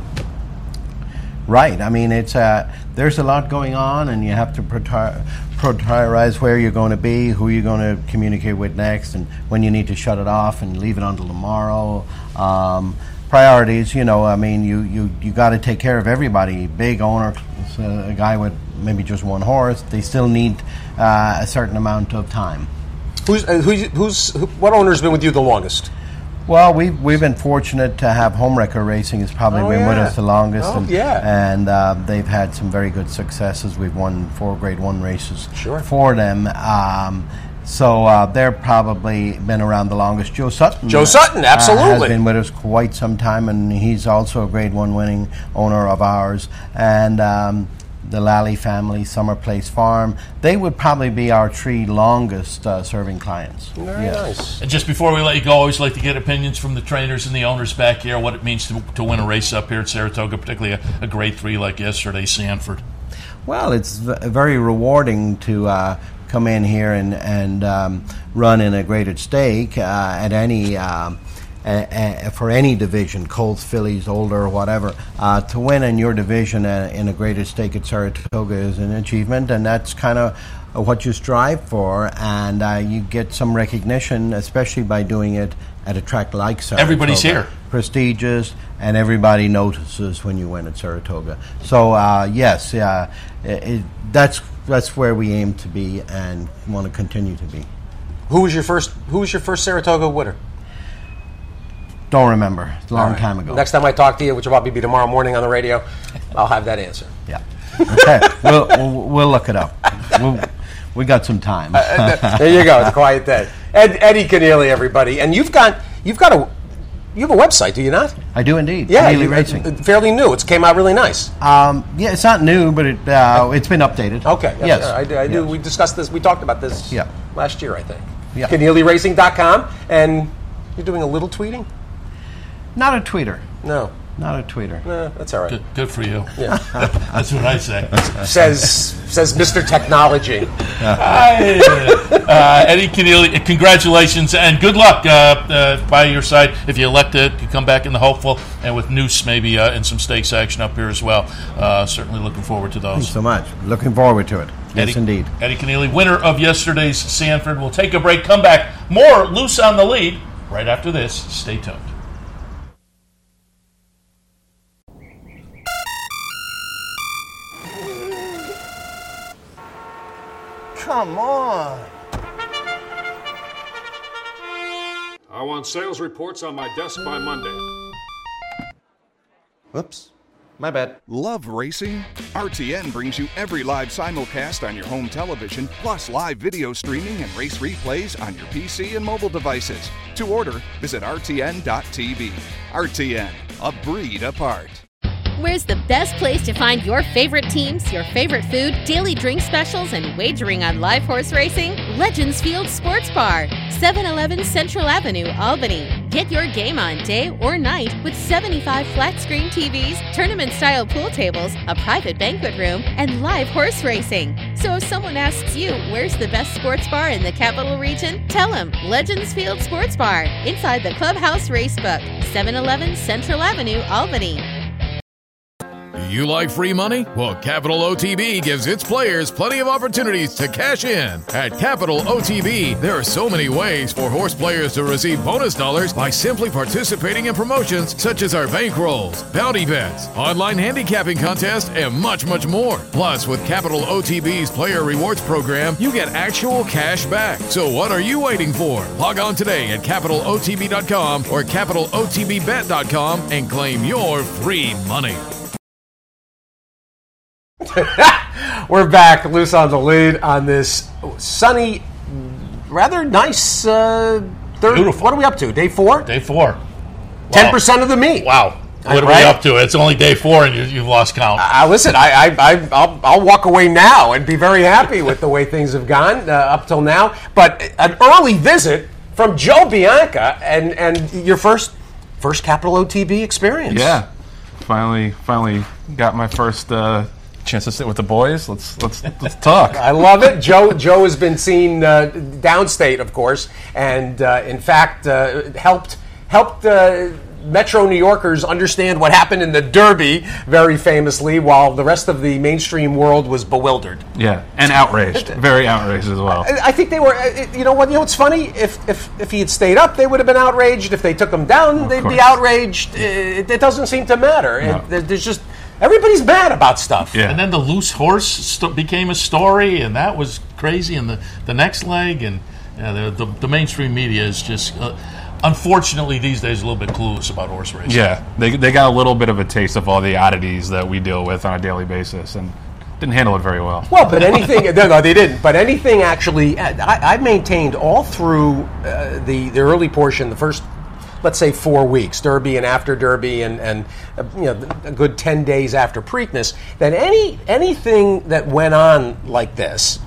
Right. I mean, it's uh, there's a lot going on, and you have to prior- prioritize where you're going to be, who you're going to communicate with next, and when you need to shut it off and leave it until tomorrow. Um, priorities, you know, I mean, you you, you got to take care of everybody. Big owner, a guy with maybe just one horse, they still need uh, a certain amount of time. Who's uh, who's, who's who, what owner's been with you the longest? Well, we've, we've been fortunate to have Homewrecker Racing has probably oh, been yeah. with us the longest. Oh, and yeah. and uh, they've had some very good successes. We've won four Grade One races sure. for them. Um, so uh, they're probably been around the longest. Joe Sutton. Joe Sutton, absolutely. Uh, has been with us quite some time, and he's also a Grade One winning owner of ours. And um, the Lally family, Summer Place Farm, they would probably be our three longest uh, serving clients. Very yes. nice. And just before we let you go, I always like to get opinions from the trainers and the owners back here, what it means to, to win a race up here at Saratoga, particularly a, a Grade Three like yesterday, Sanford. Well, it's v- very rewarding to uh, come in here and, and um, run in a graded stake uh, at any um, a, a, for any division, Colts, Fillies, Older, whatever. Uh, to win in your division uh, in a graded stake at Saratoga is an achievement, and that's kind of what you strive for, and uh, you get some recognition, especially by doing it at a track like Saratoga. Everybody's here. Prestigious, and everybody notices when you win at Saratoga. So, uh, yes, uh, it, it, that's that's where we aim to be and want to continue to be. Who was your first? Who was your first Saratoga winner? Don't remember. It's a long right. time ago. Next time I talk to you, which will probably be tomorrow morning on the radio, I'll have that answer. Yeah. Okay. we'll, we'll we'll look it up. We'll, we got some time. uh, there you go. It's a quiet day. Ed, Eddie Keneally, everybody, and you've got you've got a you have a website, do you not? I do indeed. Yeah, Keneally you, Racing. Uh, fairly new. It came out really nice. Um, yeah, it's not new, but it uh, it's been updated. Okay. Yes. I, I do. Yes. We discussed this. We talked about this yeah. last year, I think. Yeah. Keneally Racing dot com, and you're doing a little tweeting. Not a tweeter. No. Not a tweeter. Eh, that's all right. Good, good for you. Yeah. That's what I say. says says Mister Technology. Hi, uh, Eddie Keneally, congratulations and good luck uh, uh, by your side. If you elect it, you come back in the hopeful and with Noose maybe uh, and some stakes action up here as well. Uh, certainly looking forward to those. Thanks so much. Looking forward to it. Yes, Eddie, indeed. Eddie Keneally, winner of yesterday's Sanford. We'll take a break, come back. More Loose on the Lead right after this. Stay tuned. Come on. I want sales reports on my desk by Monday. Whoops. My bad. Love racing? R T N brings you every live simulcast on your home television, plus live video streaming and race replays on your P C and mobile devices. To order, visit R T N dot T V. R T N, a breed apart. Where's the best place to find your favorite teams, your favorite food, daily drink specials, and wagering on live horse racing? Legends Field Sports Bar, seven eleven Central Avenue, Albany. Get your game on day or night with seventy-five flat-screen T Vs, tournament-style pool tables, a private banquet room, and live horse racing. So if someone asks you, where's the best sports bar in the capital region? Tell them Legends Field Sports Bar, inside the Clubhouse Racebook, seven eleven Central Avenue, Albany. You like free money? Well, Capital O T B gives its players plenty of opportunities to cash in. At Capital O T B, there are so many ways for horse players to receive bonus dollars by simply participating in promotions such as our bankrolls, bounty bets, online handicapping contests, and much, much more. Plus, with Capital O T B's Player Rewards program, you get actual cash back. So what are you waiting for? Log on today at capital O T B dot com or capital O T B bet dot com and claim your free money. We're back, Loose on the Lead, on this sunny, rather nice uh, third. Beautiful. What are we up to? Day four? Day four. Ten Wow. percent of the meet. Wow. What are Right? we up to? It's only day four and you, you've lost count. Uh, listen, I, I, I, I'll, I'll walk away now and be very happy with the way things have gone uh, up till now. But an early visit from Joe Bianca and, and your first first Capital O T B experience. Yeah, finally, finally got my first uh, chance to sit with the boys. Let's let's let's talk. I love it. Joe Joe has been seen uh, downstate, of course, and uh, in fact uh, helped helped uh, Metro New Yorkers understand what happened in the Derby very famously, while the rest of the mainstream world was bewildered. Yeah, and outraged, very outraged as well. I I think they were. uh, You know what? You know what's funny? If if if he had stayed up, they would have been outraged. If they took him down, Of they'd be course. outraged. It, it doesn't seem to matter. No. It, there- there's just everybody's mad about stuff. Yeah. And then the loose horse st- became a story, and that was crazy. And the, the next leg, and yeah, the, the the mainstream media is just, uh, unfortunately, these days a little bit clueless about horse racing. Yeah, they they got a little bit of a taste of all the oddities that we deal with on a daily basis, and didn't handle it very well. Well, but anything, no, no, they didn't. But anything actually, I, I maintained all through uh, the, the early portion, the first, let's say, four weeks, Derby and after Derby, and, and uh, you know, a good ten days after Preakness, that any anything that went on like this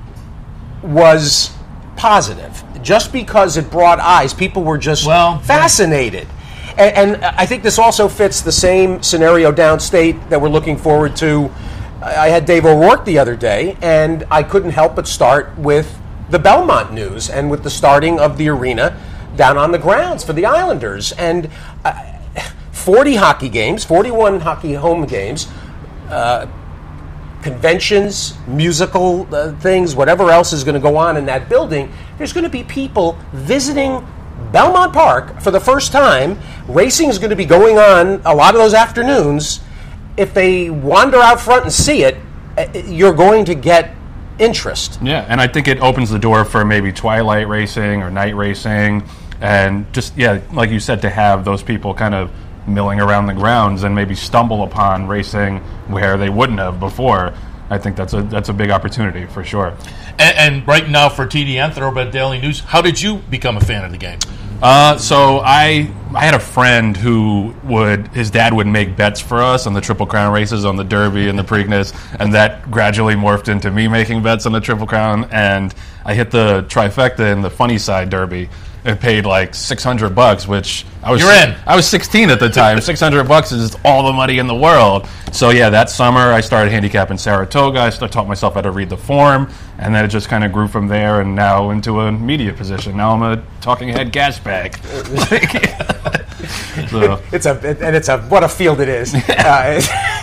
was positive. Just because it brought eyes, people were just Well, fascinated. And, and I think this also fits the same scenario downstate that we're looking forward to. I had Dave O'Rourke the other day, and I couldn't help but start with the Belmont news and with the starting of the arena down on the grounds for the Islanders. And uh, forty hockey games, forty-one hockey home games, uh, conventions, musical uh, things, whatever else is going to go on in that building. There's going to be people visiting Belmont Park for the first time. Racing is going to be going on a lot of those afternoons. If they wander out front and see it, uh, you're going to get interest. Yeah, and I think it opens the door for maybe twilight racing or night racing, and just, yeah, like you said, to have those people kind of milling around the grounds and maybe stumble upon racing where they wouldn't have before. I think that's a that's a big opportunity for sure. And, and right now for T D N, Thoroughbred Daily News, how did you become a fan of the game? Uh, so I I had a friend who would his dad would make bets for us on the Triple Crown races, on the Derby and the Preakness, and that gradually morphed into me making bets on the Triple Crown, and I hit the trifecta in the Funny Side Derby, it paid like six hundred bucks, which I was You're in. I was sixteen at the time. six hundred bucks is all the money in the world. So yeah, that summer I started handicapping Saratoga. I started, taught myself how to read the form, and then it just kind of grew from there, and now into a media position. Now I'm a talking head gas bag. So. It's a and it's a what a field it is. uh,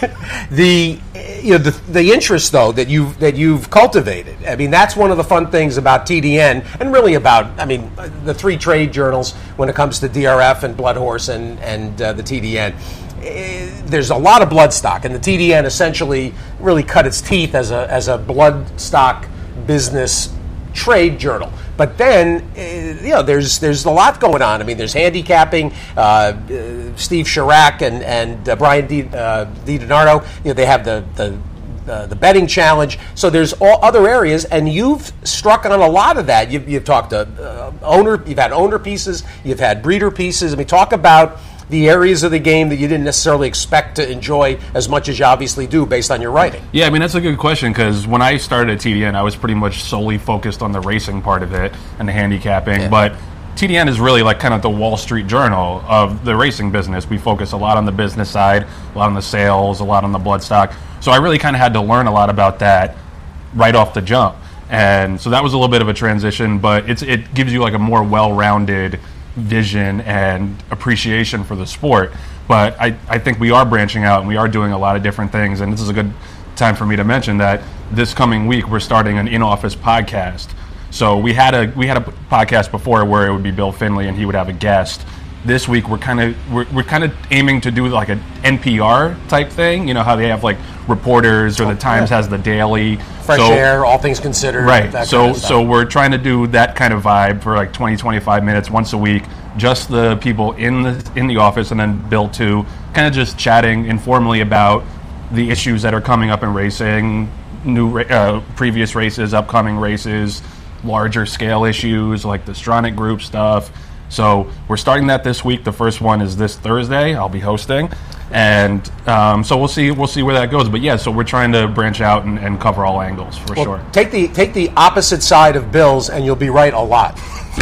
the you know the, the interest though that you that you've cultivated. I mean, that's one of the fun things about T D N, and really about I mean the three trade journals when it comes to D R F and Blood Horse and and uh, the T D N. Uh, there's a lot of blood stock, and the T D N essentially really cut its teeth as a as a blood stock business trade journal. But then, uh, you know, there's there's a lot going on. I mean, there's handicapping. Uh, uh, Steve Chirac and and uh, Brian Di, uh, DiDonato, you know, they have the the uh, the betting challenge. So there's all other areas, and you've struck on a lot of that. You've, you've talked to uh, owner, you've had owner pieces, you've had breeder pieces. I mean, talk about the areas of the game that you didn't necessarily expect to enjoy as much as you obviously do based on your writing. Yeah, I mean, that's a good question, because when I started at T D N, I was pretty much solely focused on the racing part of it and the handicapping, yeah. But T D N is really like kind of the Wall Street Journal of the racing business. We focus a lot on the business side, a lot on the sales, a lot on the bloodstock. So I really kind of had to learn a lot about that right off the jump. And so that was a little bit of a transition, but it's, it gives you like a more well-rounded vision and appreciation for the sport. But I, I think we are branching out and we are doing a lot of different things, and this is a good time for me to mention that this coming week we're starting an in-office podcast. So we had a we had a podcast before where it would be Bill Finley and he would have a guest. This week we're kind of we're, we're kind of aiming to do like an N P R type thing. You know how they have like reporters, or the Times has the Daily, Fresh so, Air, All Things Considered. Right. That so kind of stuff. so we're trying to do that kind of vibe for like twenty, twenty-five minutes once a week. Just the people in the in the office, and then Bill too, kind of just chatting informally about the issues that are coming up in racing, new uh, previous races, upcoming races, larger scale issues like the Stronach Group stuff. So we're starting that this week. The first one is this Thursday. I'll be hosting, and um, so we'll see. We'll see where that goes. But yeah, so we're trying to branch out and, and cover all angles for well, sure. Take the take the opposite side of Bill's, and you'll be right a lot.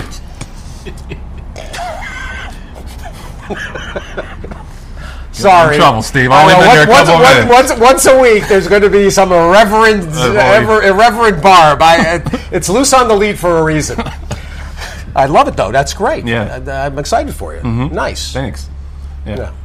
Sorry, in trouble, Steve. I'll leave once, there a couple once, minutes. once, once a week, there's going to be some irreverent, ever, irreverent barb. I, it's loose on the lead for a reason. I love it, though. That's great. Yeah. I, I'm excited for you. Mm-hmm. Nice. Thanks. Yeah. yeah.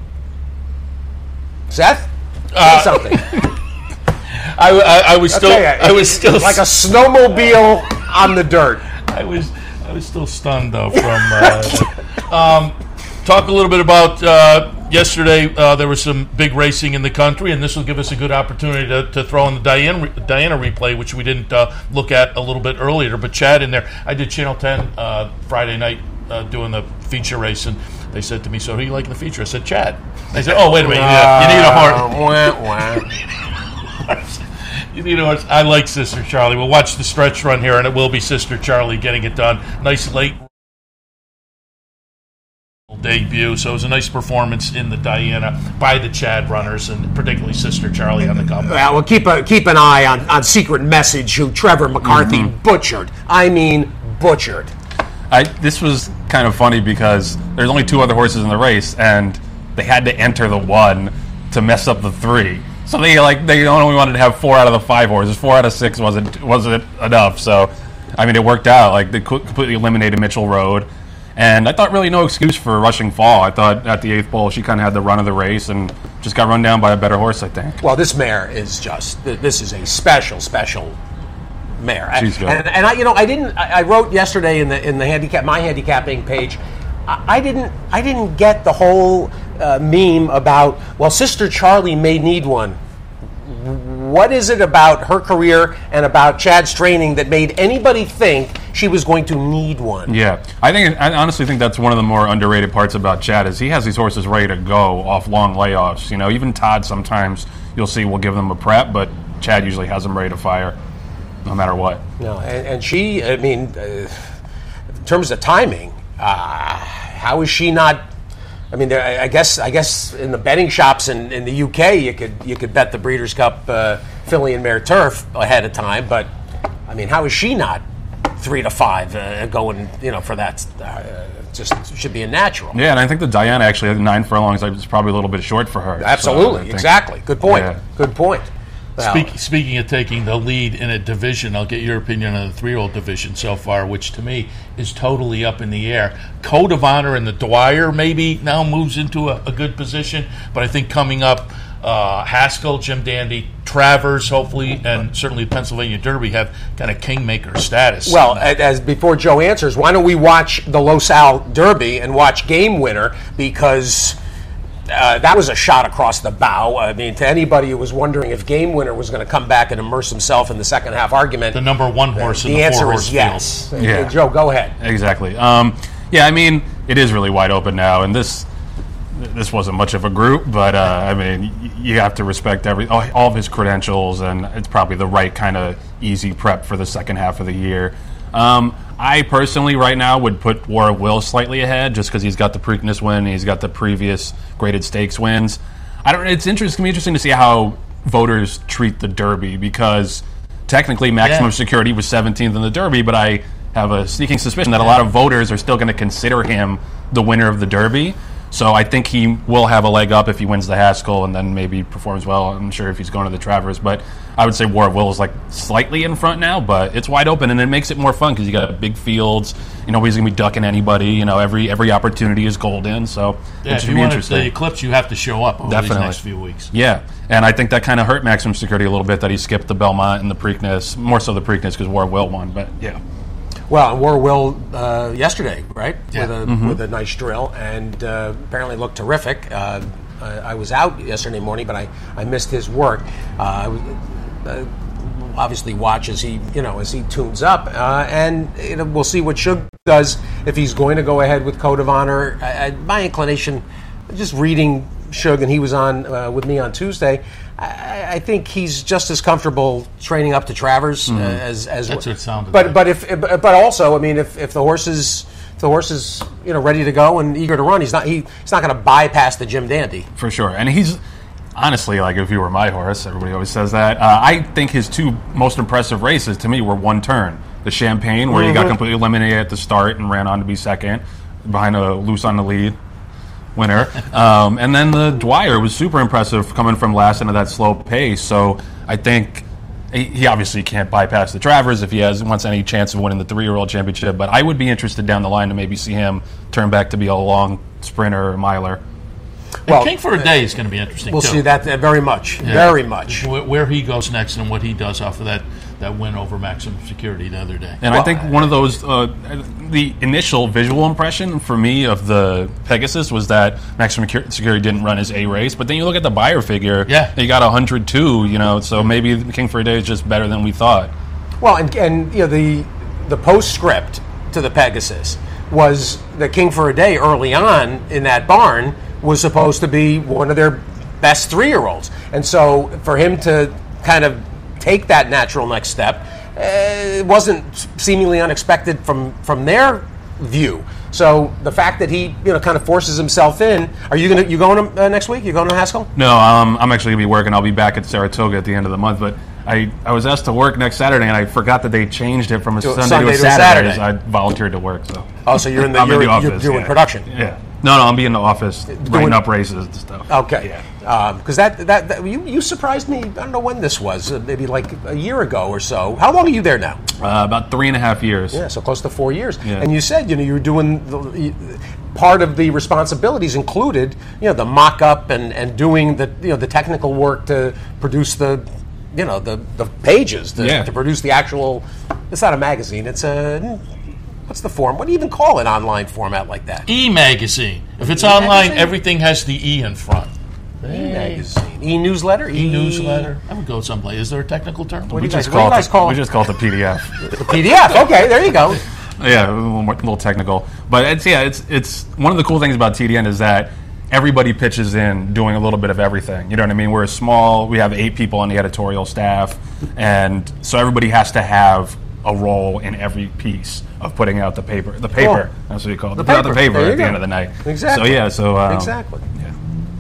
Seth, uh, say something. I, I, I was still. You, I was still like a snowmobile on the dirt. I was. I was still stunned though. From uh, um, talk a little bit about uh, yesterday. Uh, there was some big racing in the country, and this will give us a good opportunity to, to throw in the Diana Diana replay, which we didn't uh, look at a little bit earlier. But Chad in there, I did Channel ten uh, Friday night uh, doing the feature race, and they said to me, "So who do you like in the feature?" I said, "Chad." They said, "Oh, wait a minute, you need, you need a horse." You need a horse. I like Sister Charlie. We'll watch the stretch run here, and it will be Sister Charlie getting it done. Nice late debut, so it was a nice performance in the Diana by the Chad runners, and particularly Sister Charlie on the comeback. Well, we'll keep a, keep an eye on, on Secret Message, who Trevor McCarthy mm-hmm. butchered. I mean, butchered. I, this was kind of funny because there's only two other horses in the race, and they had to enter the one to mess up the three. So they like they only wanted to have four out of the five horses. Four out of six wasn't wasn't enough. So, I mean, it worked out. Like they completely eliminated Mitchell Road, and I thought really no excuse for Rushing Fall. I thought at the eighth pole she kind of had the run of the race and just got run down by a better horse, I think. Well, this mare is just this is a special special mare. She's good. And, and I, you know, I didn't. I, I wrote yesterday in the in the handicap my handicapping page. I, I didn't. I didn't get the whole uh, meme about well, Sister Charlie may need one. What is it about her career and about Chad's training that made anybody think she was going to need one? Yeah, I think I honestly think that's one of the more underrated parts about Chad is he has these horses ready to go off long layoffs. You know, even Todd sometimes you'll see will give them a prep, but Chad usually has them ready to fire, no matter what. No, and, and she, I mean, uh, in terms of timing, uh, how is she not? I mean, there, I guess I guess in the betting shops in, in the U K, you could you could bet the Breeders' Cup uh, filly and mare turf ahead of time. But I mean, how is she not three to five uh, going, you know, for that. Uh, just should be a natural. Yeah, and I think the Diana actually had nine furlongs is probably a little bit short for her. Absolutely, so exactly. Good point. Yeah. Good point. Speak, speaking of taking the lead in a division, I'll get your opinion on the three-year-old division so far, which to me is totally up in the air. Code of Honor and the Dwyer maybe now moves into a, a good position, but I think coming up, uh, Haskell, Jim Dandy, Travers, hopefully, and certainly Pennsylvania Derby have kind of kingmaker status. Well, as before Joe answers, why don't we watch the Los Al Derby and watch Game Winner, because Uh, that was a shot across the bow. I mean, to anybody who was wondering if Game Winner was going to come back and immerse himself in the second half argument, the number one horse uh, in the, the answer four-horse is yes. field. Yeah. Joe, go ahead. Exactly. Um, yeah, I mean, it is really wide open now, and this this wasn't much of a group, but uh, I mean, y- you have to respect every all, all of his credentials, and it's probably the right kind of easy prep for the second half of the year. Um, I personally, right now, would put War of Will slightly ahead, just because he's got the Preakness win, he's got the previous graded stakes wins. I don't. It's interesting. Interesting to see how voters treat the Derby, because technically Maximum Yeah. Security was seventeenth in the Derby, but I have a sneaking suspicion that a lot of voters are still going to consider him the winner of the Derby. So I think he will have a leg up if he wins the Haskell and then maybe performs well. I'm sure if he's going to the Travers, but I would say War of Will is like slightly in front now, but it's wide open, and it makes it more fun because you got big fields. You know, nobody's going to be ducking anybody. You know, every every opportunity is golden, so Yeah, it if should you be want interesting. the Eclipse, you have to show up over Definitely. these next few weeks. Yeah, and I think that kind of hurt Maximum Security a little bit that he skipped the Belmont and the Preakness, more so the Preakness because War of Will won, but yeah. Well, War Will uh, yesterday, right? Yeah. With a Mm-hmm. with a nice drill, and uh, apparently looked terrific. Uh, I, I was out yesterday morning, but I, I missed his work. Uh, I was, uh, obviously, watch as he you know as he tunes up, uh, and you know, we'll see what Shug does if he's going to go ahead with Code of Honor. I, I, my inclination, just reading Shug, and he was on uh, with me on Tuesday. I, I think he's just as comfortable training up to Travers uh, as as That's what it sounded but like. but if but also I mean if, if the horse is if the horse is you know ready to go and eager to run, he's not he, he's not going to bypass the Jim Dandy. For sure. And he's, honestly, like, if he were my horse, everybody always says that, uh, I think his two most impressive races, to me, were one turn. The Champagne, where he got completely eliminated at the start and ran on to be second, behind a Loose on the Lead winner. Um, and then the Dwyer was super impressive coming from last into that slow pace. So I think he, he obviously can't bypass the Travers if he has wants any chance of winning the three-year-old championship. But I would be interested down the line to maybe see him turn back to be a long sprinter or miler. Well, And King for a Day is going to be interesting, We'll too. see that uh, very much, Yeah. very much. Where, where he goes next and what he does off of that, that win over Maximum Security the other day. And I think one of those, uh, the initial visual impression for me of the Pegasus was that Maximum Security didn't run his A race, but then you look at the buyer figure, Yeah. he got one hundred two, you know, so maybe King for a Day is just better than we thought. Well, and, and you know the the postscript to the Pegasus was that King for a Day early on in that barn was supposed to be one of their best three-year-olds, and so for him to kind of take that natural next step, uh, it wasn't seemingly unexpected from from their view. So the fact that he you know kind of forces himself in. Are you going to you going to, uh, next week? You going to Haskell? No, um, I'm actually going to be working. I'll be back at Saratoga at the end of the month, but I, I was asked to work next Saturday, and I forgot that they changed it from a To a Sunday, Sunday to a to a Saturday. Saturday. So I volunteered to work. So Oh, so you're in the I'm you're, in the you're office, doing yeah. production. Yeah. No, no, I'll be in the office writing up races and stuff. Okay, because that, that that you you surprised me. I don't know when this was, uh, maybe like a year ago or so. How long are you there now? Uh, about three and a half years. Yeah, so close to four years. Yeah. And you said you know you were doing the, part of the responsibilities included you know the mock-up and, and doing the you know the technical work to produce the you know the the pages to, Yeah. to produce the actual. It's not a magazine. It's a what's the form? What do you even call an online format like that? E-magazine. If it's E-magazine? online, everything has the E in front. E-magazine, e-newsletter, E-newsletter. I would go someplace. Is there a technical term? What do We you guys, just what do you call it guys the, call we it? just call it the P D F. The P D F. Okay, there you go. Yeah, a little, more, a little technical, but it's yeah, it's it's one of the cool things about T D N is that everybody pitches in doing a little bit of everything. You know what I mean? We're small. We have eight people on the editorial staff, and so everybody has to have a role in every piece of putting out the paper. The paper. Cool. That's what you call it. The Put out the paper. paper There you at the go. end of the night. Exactly. So yeah. So um, Exactly. Yeah.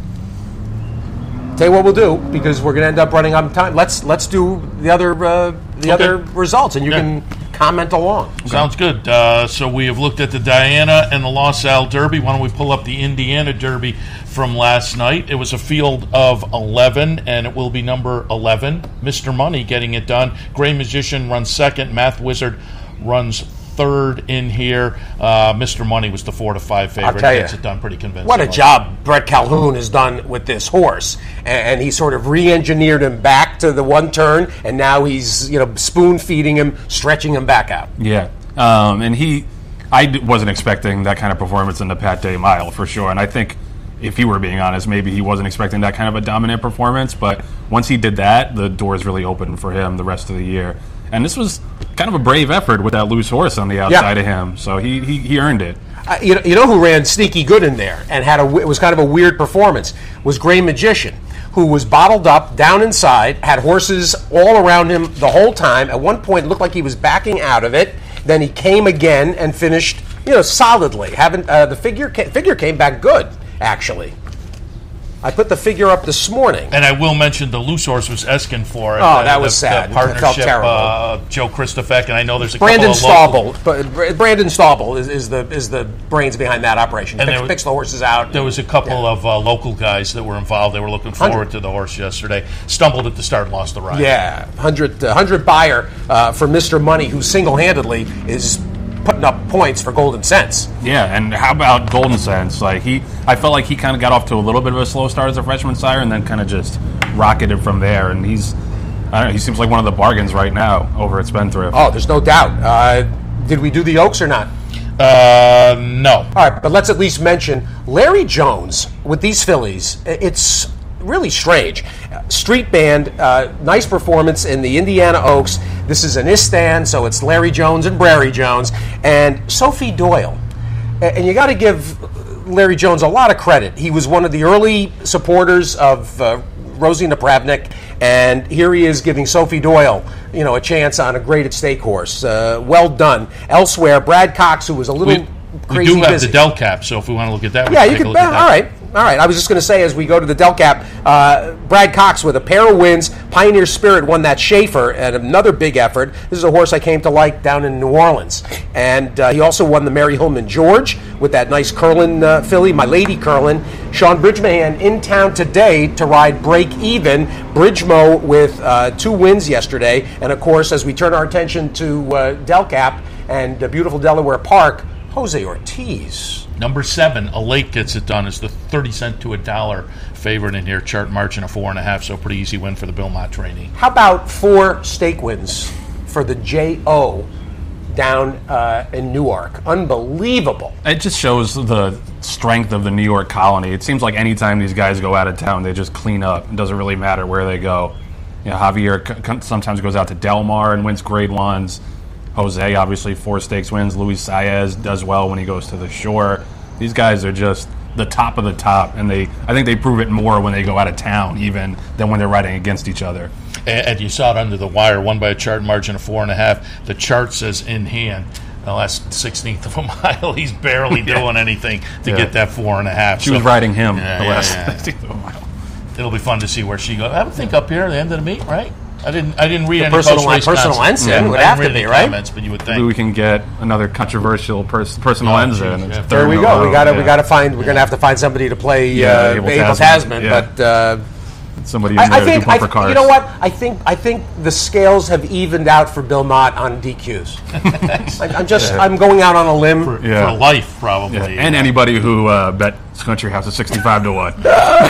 Tell you what we'll do, because we're going to end up running out of time. Let's let's do the other uh, the Okay. other results, and you Yeah. can comment along. Sounds good. Uh, so we have looked at the Diana and the Los Al Derby. Why don't we pull up the Indiana Derby from last night? It was a field of eleven, and it will be number eleven. Mister Money getting it done. Gray Magician runs second. Math Wizard runs third in here. Uh, Mister Money was the four to five favorite. I'll tell you, gets it done pretty convincing. What a job Brett Calhoun has done with this horse, and, and he sort of re-engineered him back to the one turn, and now he's you know spoon feeding him, stretching him back out. Yeah, um, and he, I d- wasn't expecting that kind of performance in the Pat Day Mile for sure, and I think if he were being honest, maybe he wasn't expecting that kind of a dominant performance, but once he did that, the doors really opened for him the rest of the year. And this was kind of a brave effort with that loose horse on the outside yeah. of him, so he, he, he earned it. Uh, you, know, you know who ran sneaky good in there and had a it was kind of a weird performance was Gray Magician, who was bottled up down inside, had horses all around him the whole time. At one point, it looked like he was backing out of it. Then he came again and finished, you know, solidly. Haven't uh, the figure ca- figure came back good actually. I put the figure up this morning. And I will mention the loose horse was Eskin for it. Oh, uh, that the, was sad. The partnership, It felt terrible. Uh, Joe Christofek, and I know there's a Brandon couple of Staubel. But Brandon Staubel is, is the is the brains behind that operation. And Picks, there was, picks the horses out. There was a couple yeah. of uh, local guys that were involved. They were looking forward one hundred to the horse yesterday. Stumbled at the start and lost the ride. Yeah, one hundred, uh, one hundred buyer uh, for Mister Money, who single-handedly is putting up points for Golden Sense. Yeah, and how about Golden Sense? Like he, I felt like he kind of got off to a little bit of a slow start as a freshman sire, and then kind of just rocketed from there. And he's, I don't know, he seems like one of the bargains right now over at Spendthrift. Oh, there's no doubt. Uh, did we do the Oaks or not? Uh, no. All right, but let's at least mention Larry Jones with these fillies. It's really strange. Street Band, uh, nice performance in the Indiana Oaks. This is an Istan, so it's Larry Jones and Brary Jones. And Sophie Doyle. And you got to give Larry Jones a lot of credit. He was one of the early supporters of uh, Rosie Napravnik, and here he is giving Sophie Doyle, you know, a chance on a graded stake horse. Uh, well done. Elsewhere, Brad Cox, who was a little we, crazy We do have busy. the Del Cap, so if we want to look at that, we yeah, can you take can. a look at that. All right. All right, I was just going to say, as we go to the Del Cap, uh, Brad Cox with a pair of wins. Pioneer Spirit won that Schaefer at another big effort. This is a horse I came to like down in New Orleans. And uh, he also won the Mary Hillman George with that nice Curlin uh, filly, My Lady Curlin. Sean Bridgman in town today to ride Break Even. Bridgemo with uh, two wins yesterday. And, of course, as we turn our attention to uh, Del Cap and uh, beautiful Delaware Park, Jose Ortiz. Number seven, A Lake gets it done, is the thirty cent to a dollar favorite in here. Chart margin of four and a half, so pretty easy win for the Bill Mott trainee. How about four stake wins for the J O down uh, in Newark? Unbelievable. It just shows the strength of the New York colony. It seems like anytime these guys go out of town, they just clean up. It doesn't really matter where they go. You know, Javier c- sometimes goes out to Del Mar and wins grade ones. Jose, obviously, four stakes wins. Luis Saez does well when he goes to the shore. These guys are just the top of the top, and they I think they prove it more when they go out of town even than when they're riding against each other. And, and you saw it under the wire, won by a chart margin of four and a half. The chart says in hand. The last sixteenth of a mile, he's barely yeah. doing anything to yeah. get that four and a half. She so, was riding him yeah, the yeah, last yeah. sixteenth of a mile. It'll be fun to see where she goes. I would think up here at the end of the meet, right? I didn't. I didn't read The any personal post-race personal comments. ensign Yeah, would I have didn't to read be, any right? comments, but you would think Maybe we can get another controversial pers- personal Oh, ensign. geez, It's yeah. third There we in a go. row, We got to yeah. we got to find. We're going to have to find somebody to play Yeah, uh, Abel Abel Tasman, Tasman. yeah. But uh, Somebody in I, there I to think do I, bumper cars. you know what I think. I think the scales have evened out for Bill Mott on D Qs. I, I'm just. I'm going out on a limb. for, Yeah. for life, probably. Yeah. And anybody who uh, bet Country House at sixty-five to one.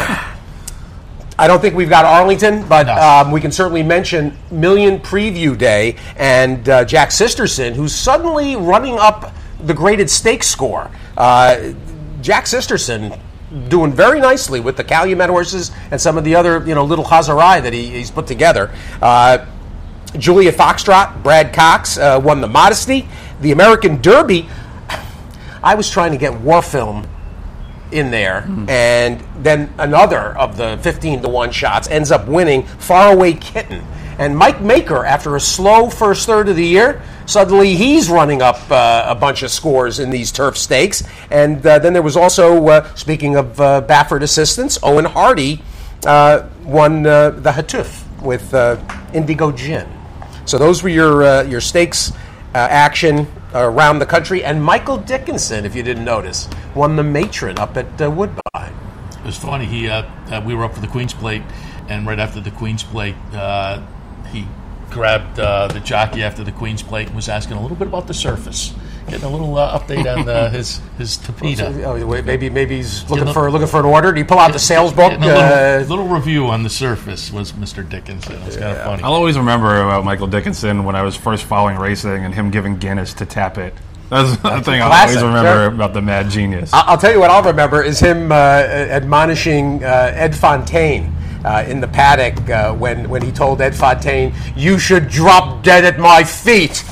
I don't think we've got Arlington, but No. um, we can certainly mention Million Preview Day and uh, Jack Sisterson, who's suddenly running up the graded stake score. Uh, Jack Sisterson doing very nicely with the Calumet horses and some of the other, you know, little Hazarai that he, he's put together. Uh, Julia Foxtrot, Brad Cox uh, won the Modesty. The American Derby, I was trying to get War Film in there, mm. and then another of the fifteen to one shots ends up winning Faraway Kitten. And Mike Maker, after a slow first third of the year, suddenly he's running up uh, a bunch of scores in these turf stakes. And uh, then there was also, uh, speaking of uh, Baffert assistants, Owen Hardy uh, won uh, the Hatuf with uh, Indigo Gin. So those were your uh, your stakes uh, action around the country. And Michael Dickinson, if you didn't notice, won the matron up at uh, Woodbine. It was funny. He, uh, uh, we were up for the Queen's Plate, and right after the Queen's Plate, uh, he grabbed uh, the jockey after the Queen's Plate and was asking a little bit about the surface, getting a little uh, update on uh, his his Tapeta. Oh, wait, maybe maybe he's looking little, for looking for an order. Did he pull out the sales book? A little, uh, little review on the surface was Mister Dickinson. It was yeah. kind of funny. I'll always remember about Michael Dickinson when I was first following racing and him giving Guinness to Tapit. That's the thing I'll always remember sure. about the Mad Genius. I'll tell you what I'll remember is him uh, admonishing uh, Ed Fontaine uh, in the paddock uh, when, when he told Ed Fontaine, "You should drop dead at my feet."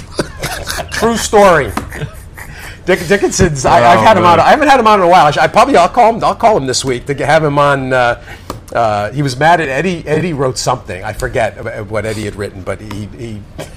True story. Dick, Dickinson's. Oh, I, I've had him on. I haven't had him on in a while. I, should, I probably I'll call him. I'll call him this week to have him on. Uh, uh, he was mad at Eddie. Eddie wrote something. I forget what Eddie had written, but he. he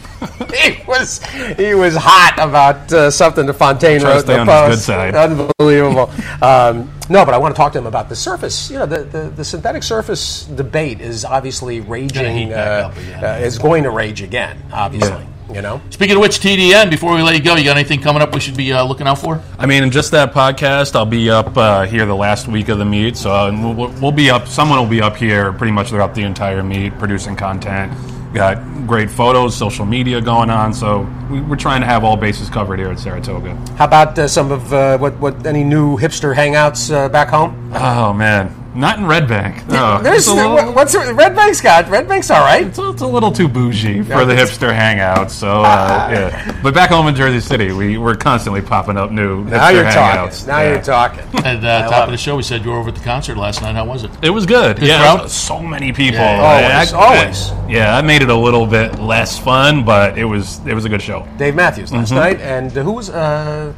He was he was hot about uh, something that Fontaine wrote in the on Post. His good side. Unbelievable. um, no, but I want to talk to him about the surface. You know, the, the, the synthetic surface debate is obviously raging. Uh, uh, is going to rage again, obviously. Yeah. You know. Speaking of which, T D N, before we let you go, you got anything coming up we should be uh, looking out for? I mean, in just that podcast, I'll be up uh, here the last week of the meet, so uh, we'll, we'll be up. Someone will be up here pretty much throughout the entire meet, producing content. Got great photos, social media going on, so we, we're trying to have all bases covered here at Saratoga. How about uh, some of uh, what what any new hipster hangouts uh, back home? Oh man. Not in Red Bank. No. There's, little, what's Red Bank's got? Red Bank's all right. It's a, it's a little too bougie for yeah, the hipster hangout. So uh, yeah, but back home in Jersey City, we we're constantly popping up new now hipster you're hangouts. Talking. Now yeah. you're talking. At the uh, top of the show, we said you were over at the concert last night. How was it? It was good. Good yeah, crowd? So many people. Yeah, always, I, always. Yeah, I made it a little bit less fun, but it was it was a good show. Dave Matthews last mm-hmm. night, and uh, who was. Uh,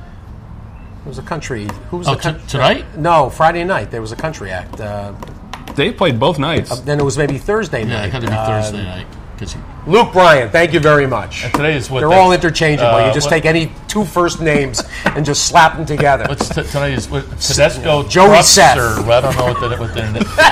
There was a country. Who was oh, the con- t- tonight? No, Friday night. There was a country act. Uh, they played both nights. Uh, then it was maybe Thursday yeah, night. Yeah, it had to be uh, Thursday night. He... Luke Bryan, thank you very much. And today is what They're they, all interchangeable. Uh, you just what, take any two first names and just slap them together. What's t- tonight is what, Tedesco, Joey Trucks, Seth. Or, I don't know what the. What the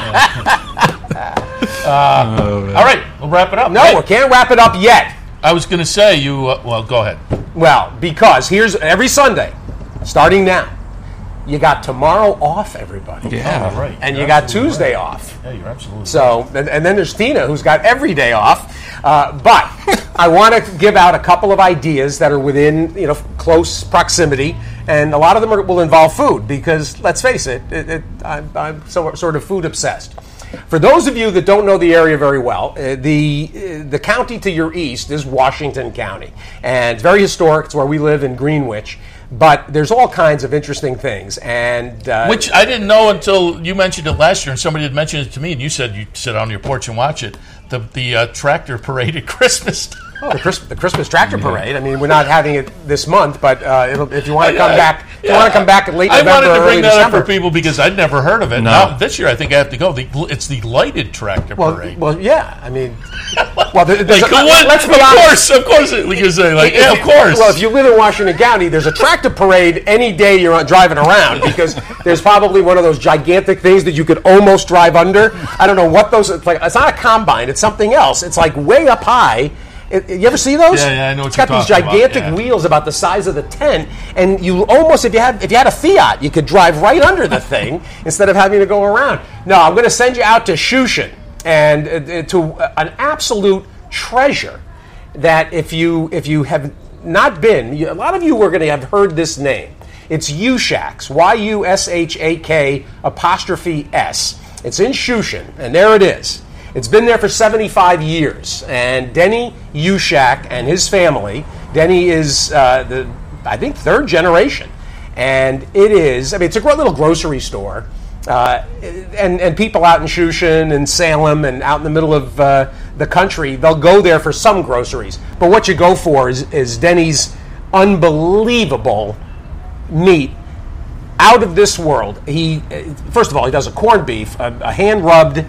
yeah. uh, oh, all right, we'll wrap it up. No, right? we can't wrap it up yet. I was going to say you. Uh, well, go ahead. Well, because here's every Sunday, starting now. You got tomorrow off, everybody. Yeah, oh, right. And you're you got Tuesday right. off. Yeah, you're absolutely so, right. and, and then there's Tina, who's got every day off. Uh, but I want to give out a couple of ideas that are within, you know, close proximity, and a lot of them are, will involve food because, let's face it, it, it I'm, I'm so, sort of food obsessed. For those of you that don't know the area very well, uh, the uh, the county to your east is Washington County, and it's very historic. It's where we live in Greenwich. But there's all kinds of interesting things, and uh, which I didn't know until you mentioned it last year, and somebody had mentioned it to me, and you said you sit on your porch and watch it. The the uh, tractor parade at Christmas. Oh, the, Chris, the Christmas tractor parade. I mean, we're not having it this month, but uh, it'll, if you want to come back, if yeah. you want to come back in late I November, wanted to bring early that December. up for people because I'd never heard of it. No. Now, this year, I think I have to go. The, it's the lighted tractor well, parade. Well, yeah. I mean, well, there, like, a, what? let's be of honest. course, of course. We can say like, yeah, of course. Well, if you live in Washington County, there's a tractor parade any day you're driving around because there's probably one of those gigantic things that you could almost drive under. I don't know what those. It's like. It's not a combine. It's something else. It's like way up high. It, you ever see those? Yeah, yeah, I know what it's you're got these talking gigantic about, yeah. wheels about the size of the tent, and you almost, if you had, if you had a Fiat, you could drive right under the thing instead of having to go around. No, I'm going to send you out to Shushan and uh, to uh, an absolute treasure. That if you if you have not been, you, a lot of you are going to have heard this name. It's Ushak's, Y U S H A K apostrophe S. It's in Shushan, and there it is. It's been there for seventy-five years, and Denny Ushak and his family, Denny is, uh, the I think, third generation, and it is, I mean, it's a great little grocery store, uh, and, and people out in Shushan and Salem and out in the middle of uh, the country, they'll go there for some groceries, but what you go for is, is Denny's unbelievable meat, out of this world. He, first of all, he does a corned beef, a, a hand-rubbed,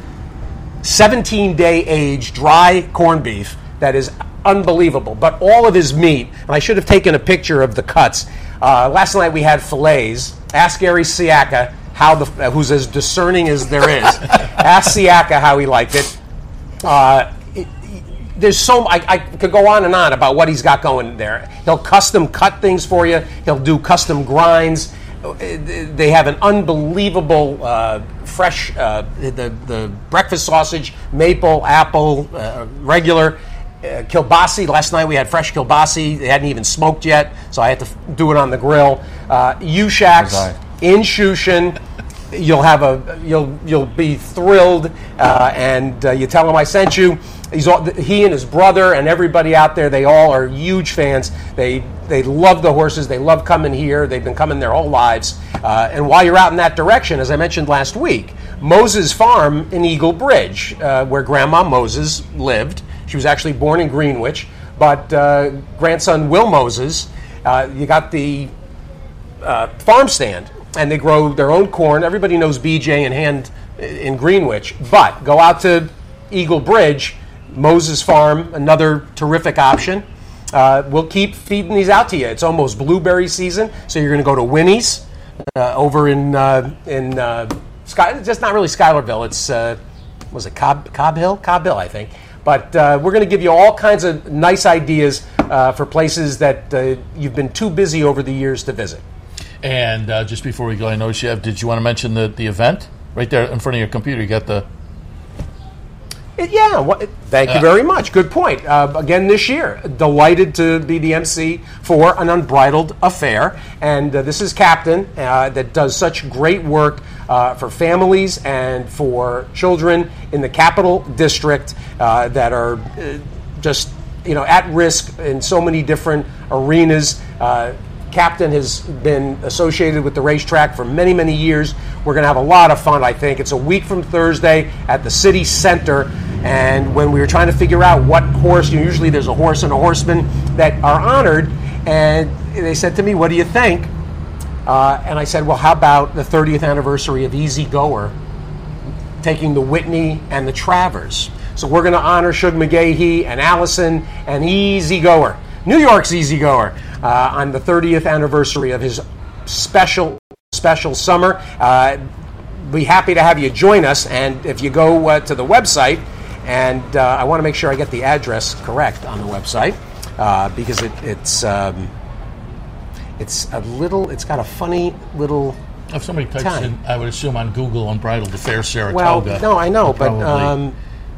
seventeen-day age dry corned beef that is unbelievable. But all of his meat, and I should have taken a picture of the cuts. Uh, last night we had fillets. Ask Gary Siaka how the uh, who's as discerning as there is. Ask Siaka how he liked it. Uh, it. there's so I, I could go on and on about what he's got going there. He'll custom cut things for you. He'll do custom grinds. They have an unbelievable uh, fresh uh, the the breakfast sausage, maple, apple, uh, regular. Uh, kielbasi. Last night we had fresh kielbasi. They hadn't even smoked yet, so I had to f- do it on the grill. Uh, U-Shacks in Shushan. You'll have a you'll you'll be thrilled, uh, and uh, you tell him I sent you. He's all, he and his brother and everybody out there. They all are huge fans. They they love the horses. They love coming here. They've been coming their whole lives. Uh, and while you're out in that direction, as I mentioned last week, Moses Farm in Eagle Bridge, uh, where Grandma Moses lived. She was actually born in Greenwich, but uh, grandson Will Moses, uh, you got the uh, farm stand, and they grow their own corn. Everybody knows B J and Hand in Greenwich, but go out to Eagle Bridge, Moses Farm, another terrific option. Uh, we'll keep feeding these out to you. It's almost blueberry season, so you're going to go to Winnie's uh, over in uh, in uh, Sky. Just not really Schuylerville. It's uh, was it Cobb Cobb Hill? Cobb Hill, I think. But uh, we're going to give you all kinds of nice ideas uh, for places that uh, you've been too busy over the years to visit. And uh, just before we go, I noticed you have, did you want to mention the, the event? Right there in front of your computer, you got the... It, yeah, well, it, thank you very much. Good point. Uh, again, this year, delighted to be the M C for An Unbridled Affair. And uh, this is Captain uh, that does such great work uh, for families and for children in the Capital District uh, that are uh, just, you know, at risk in so many different arenas. Uh, Captain has been associated with the racetrack for many, many years. We're going to have a lot of fun, I think. It's a week from Thursday at the city center. And when we were trying to figure out what horse, you know, usually there's a horse and a horseman that are honored. And they said to me, what do you think? Uh, and I said, well, how about the thirtieth anniversary of Easy Goer taking the Whitney and the Travers? So we're going to honor Shug McGahee and Allison and Easy Goer, New York's Easy Goer, uh, on the thirtieth anniversary of his special, special summer. Uh, be happy to have you join us. And if you go uh, to the website, and uh, I want to make sure I get the address correct on the website, uh, because it, it's um, it's a little, it's got a funny little. If somebody types time. in, I would assume on Google, Unbridled Affair Saratoga. Well, no, I know, but probably- um,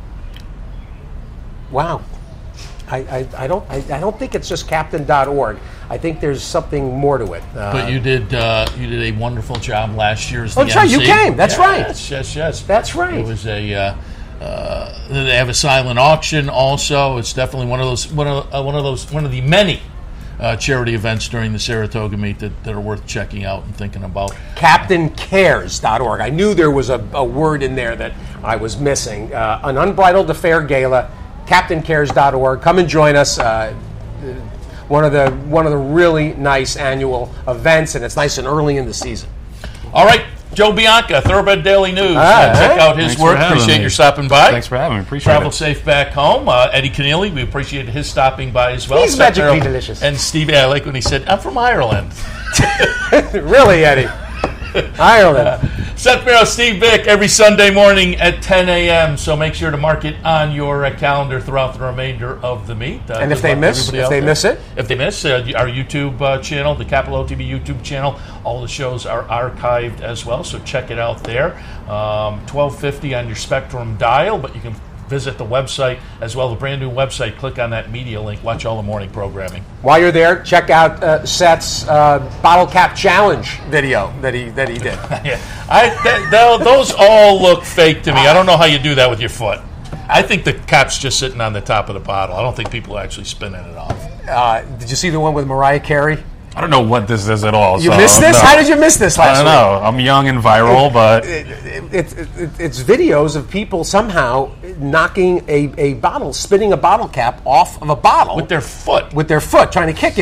wow. I, I, I don't I, I don't think it's just captain dot org. I think there's something more to it. Uh, But you did uh, you did a wonderful job last year as the Oh, that's right, you M C. came. That's right. Yes, yes, yes. That's right. It was a. Uh, uh, they have a silent auction. Also, it's definitely one of those one of uh, one of those one of the many uh, charity events during the Saratoga meet that, that are worth checking out and thinking about. captain cares dot org. I knew there was a, a word in there that I was missing. Uh, an Unbridled Affair Gala, captain cares dot org. Come and join us. Uh, one of the one of the really nice annual events, and it's nice and early in the season. All right, Joe Bianca, Thoroughbred Daily News. Ah, uh, check hey. out his Thanks work. for having Appreciate me. your stopping by. Thanks for having me. Appreciate Travel it. safe back home. Uh, Eddie Keneally, we appreciate his stopping by as well. He's Seth magically Merrill delicious. And Steve, I like when he said, I'm from Ireland. Really, Eddie? Ireland. Seth Merrill, Steve Bick, every Sunday morning at ten a.m. So make sure to mark it on your uh, calendar throughout the remainder of the meet. Uh, And if good they luck to miss, everybody if out they there. miss it? If they miss, uh, our YouTube uh, channel, the Capital O T V YouTube channel, all the shows are archived as well. So check it out there. Um, twelve fifty on your Spectrum dial, but you can visit the website as well, the brand new website. Click on that media link. Watch all the morning programming. While you're there, check out uh, Seth's uh, bottle cap challenge video that he that he did. Yeah, I th- th- those all look fake to me. I don't know how you do that with your foot. I think the cap's just sitting on the top of the bottle. I don't think people are actually spinning it off. Uh, did you see the one with Mariah Carey? I don't know what this is at all. You so, missed this? no. How did you miss this last I don't week? know. I'm young and viral, but It, it, it, it, it's videos of people somehow knocking a, a bottle, spinning a bottle cap off of a bottle With their foot. with their foot, trying to kick it.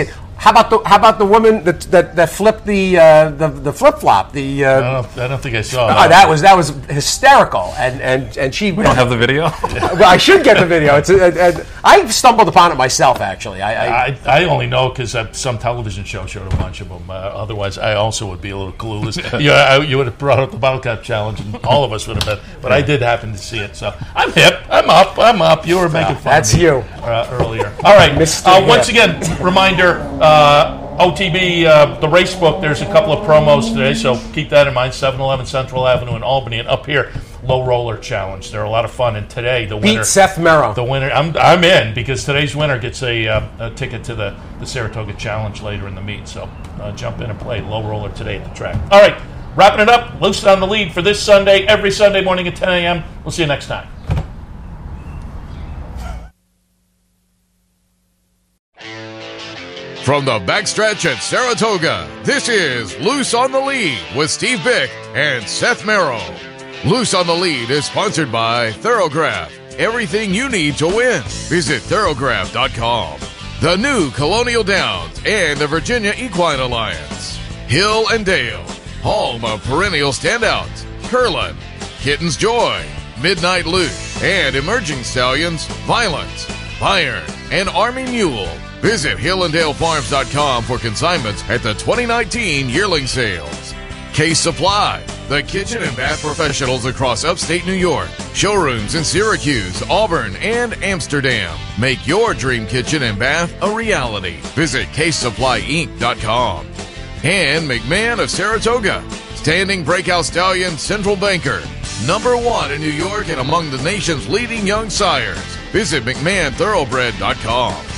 How about the How about the woman that that, that flipped the uh, the the flip flop? The uh, I, don't, I don't think I saw oh, that. that was that was hysterical, and and and she. We don't have the video. Well, I should get the video. It's a, a, a, I stumbled upon it myself, actually. I I, I only know because some television show showed a bunch of them. Uh, otherwise, I also would be a little clueless. you, I, you would have brought up the bottle cap challenge, and all of us would have been. But I did happen to see it, so I'm hip. I'm up. I'm up. You were making fun that's of me you uh, earlier. All right. Uh, once again, reminder. Uh, O T B, uh, the race book, there's a couple of promos today, so keep that in mind. seven eleven Central Avenue in Albany, and up here, Low Roller Challenge. They're a lot of fun, and today, the winner... Beat Seth Merrow. The winner, I'm I'm in, because today's winner gets a, uh, a ticket to the, the Saratoga Challenge later in the meet, so uh, jump in and play Low Roller today at the track. All right, wrapping it up, Loose on the Lead for this Sunday, every Sunday morning at ten a.m. We'll see you next time. From the backstretch at Saratoga, this is Loose on the Lead with Steve Bick and Seth Merrow. Loose on the Lead is sponsored by Thorograph. Everything you need to win. Visit Thorograph dot com. The new Colonial Downs and the Virginia Equine Alliance. Hill and Dale, home of perennial standouts. Curlin, Kitten's Joy, Midnight Loot, and emerging stallions, Violence, Bayern, and Army Mule. Visit Hill and Dale Farms dot com for consignments at the twenty nineteen yearling sales. Case Supply, the kitchen and bath professionals across upstate New York. Showrooms in Syracuse, Auburn, and Amsterdam. Make your dream kitchen and bath a reality. Visit Case Supply Inc dot com. And McMahon of Saratoga, standing breakout stallion Central Banker. Number one in New York and among the nation's leading young sires. Visit McMahon Thoroughbred dot com.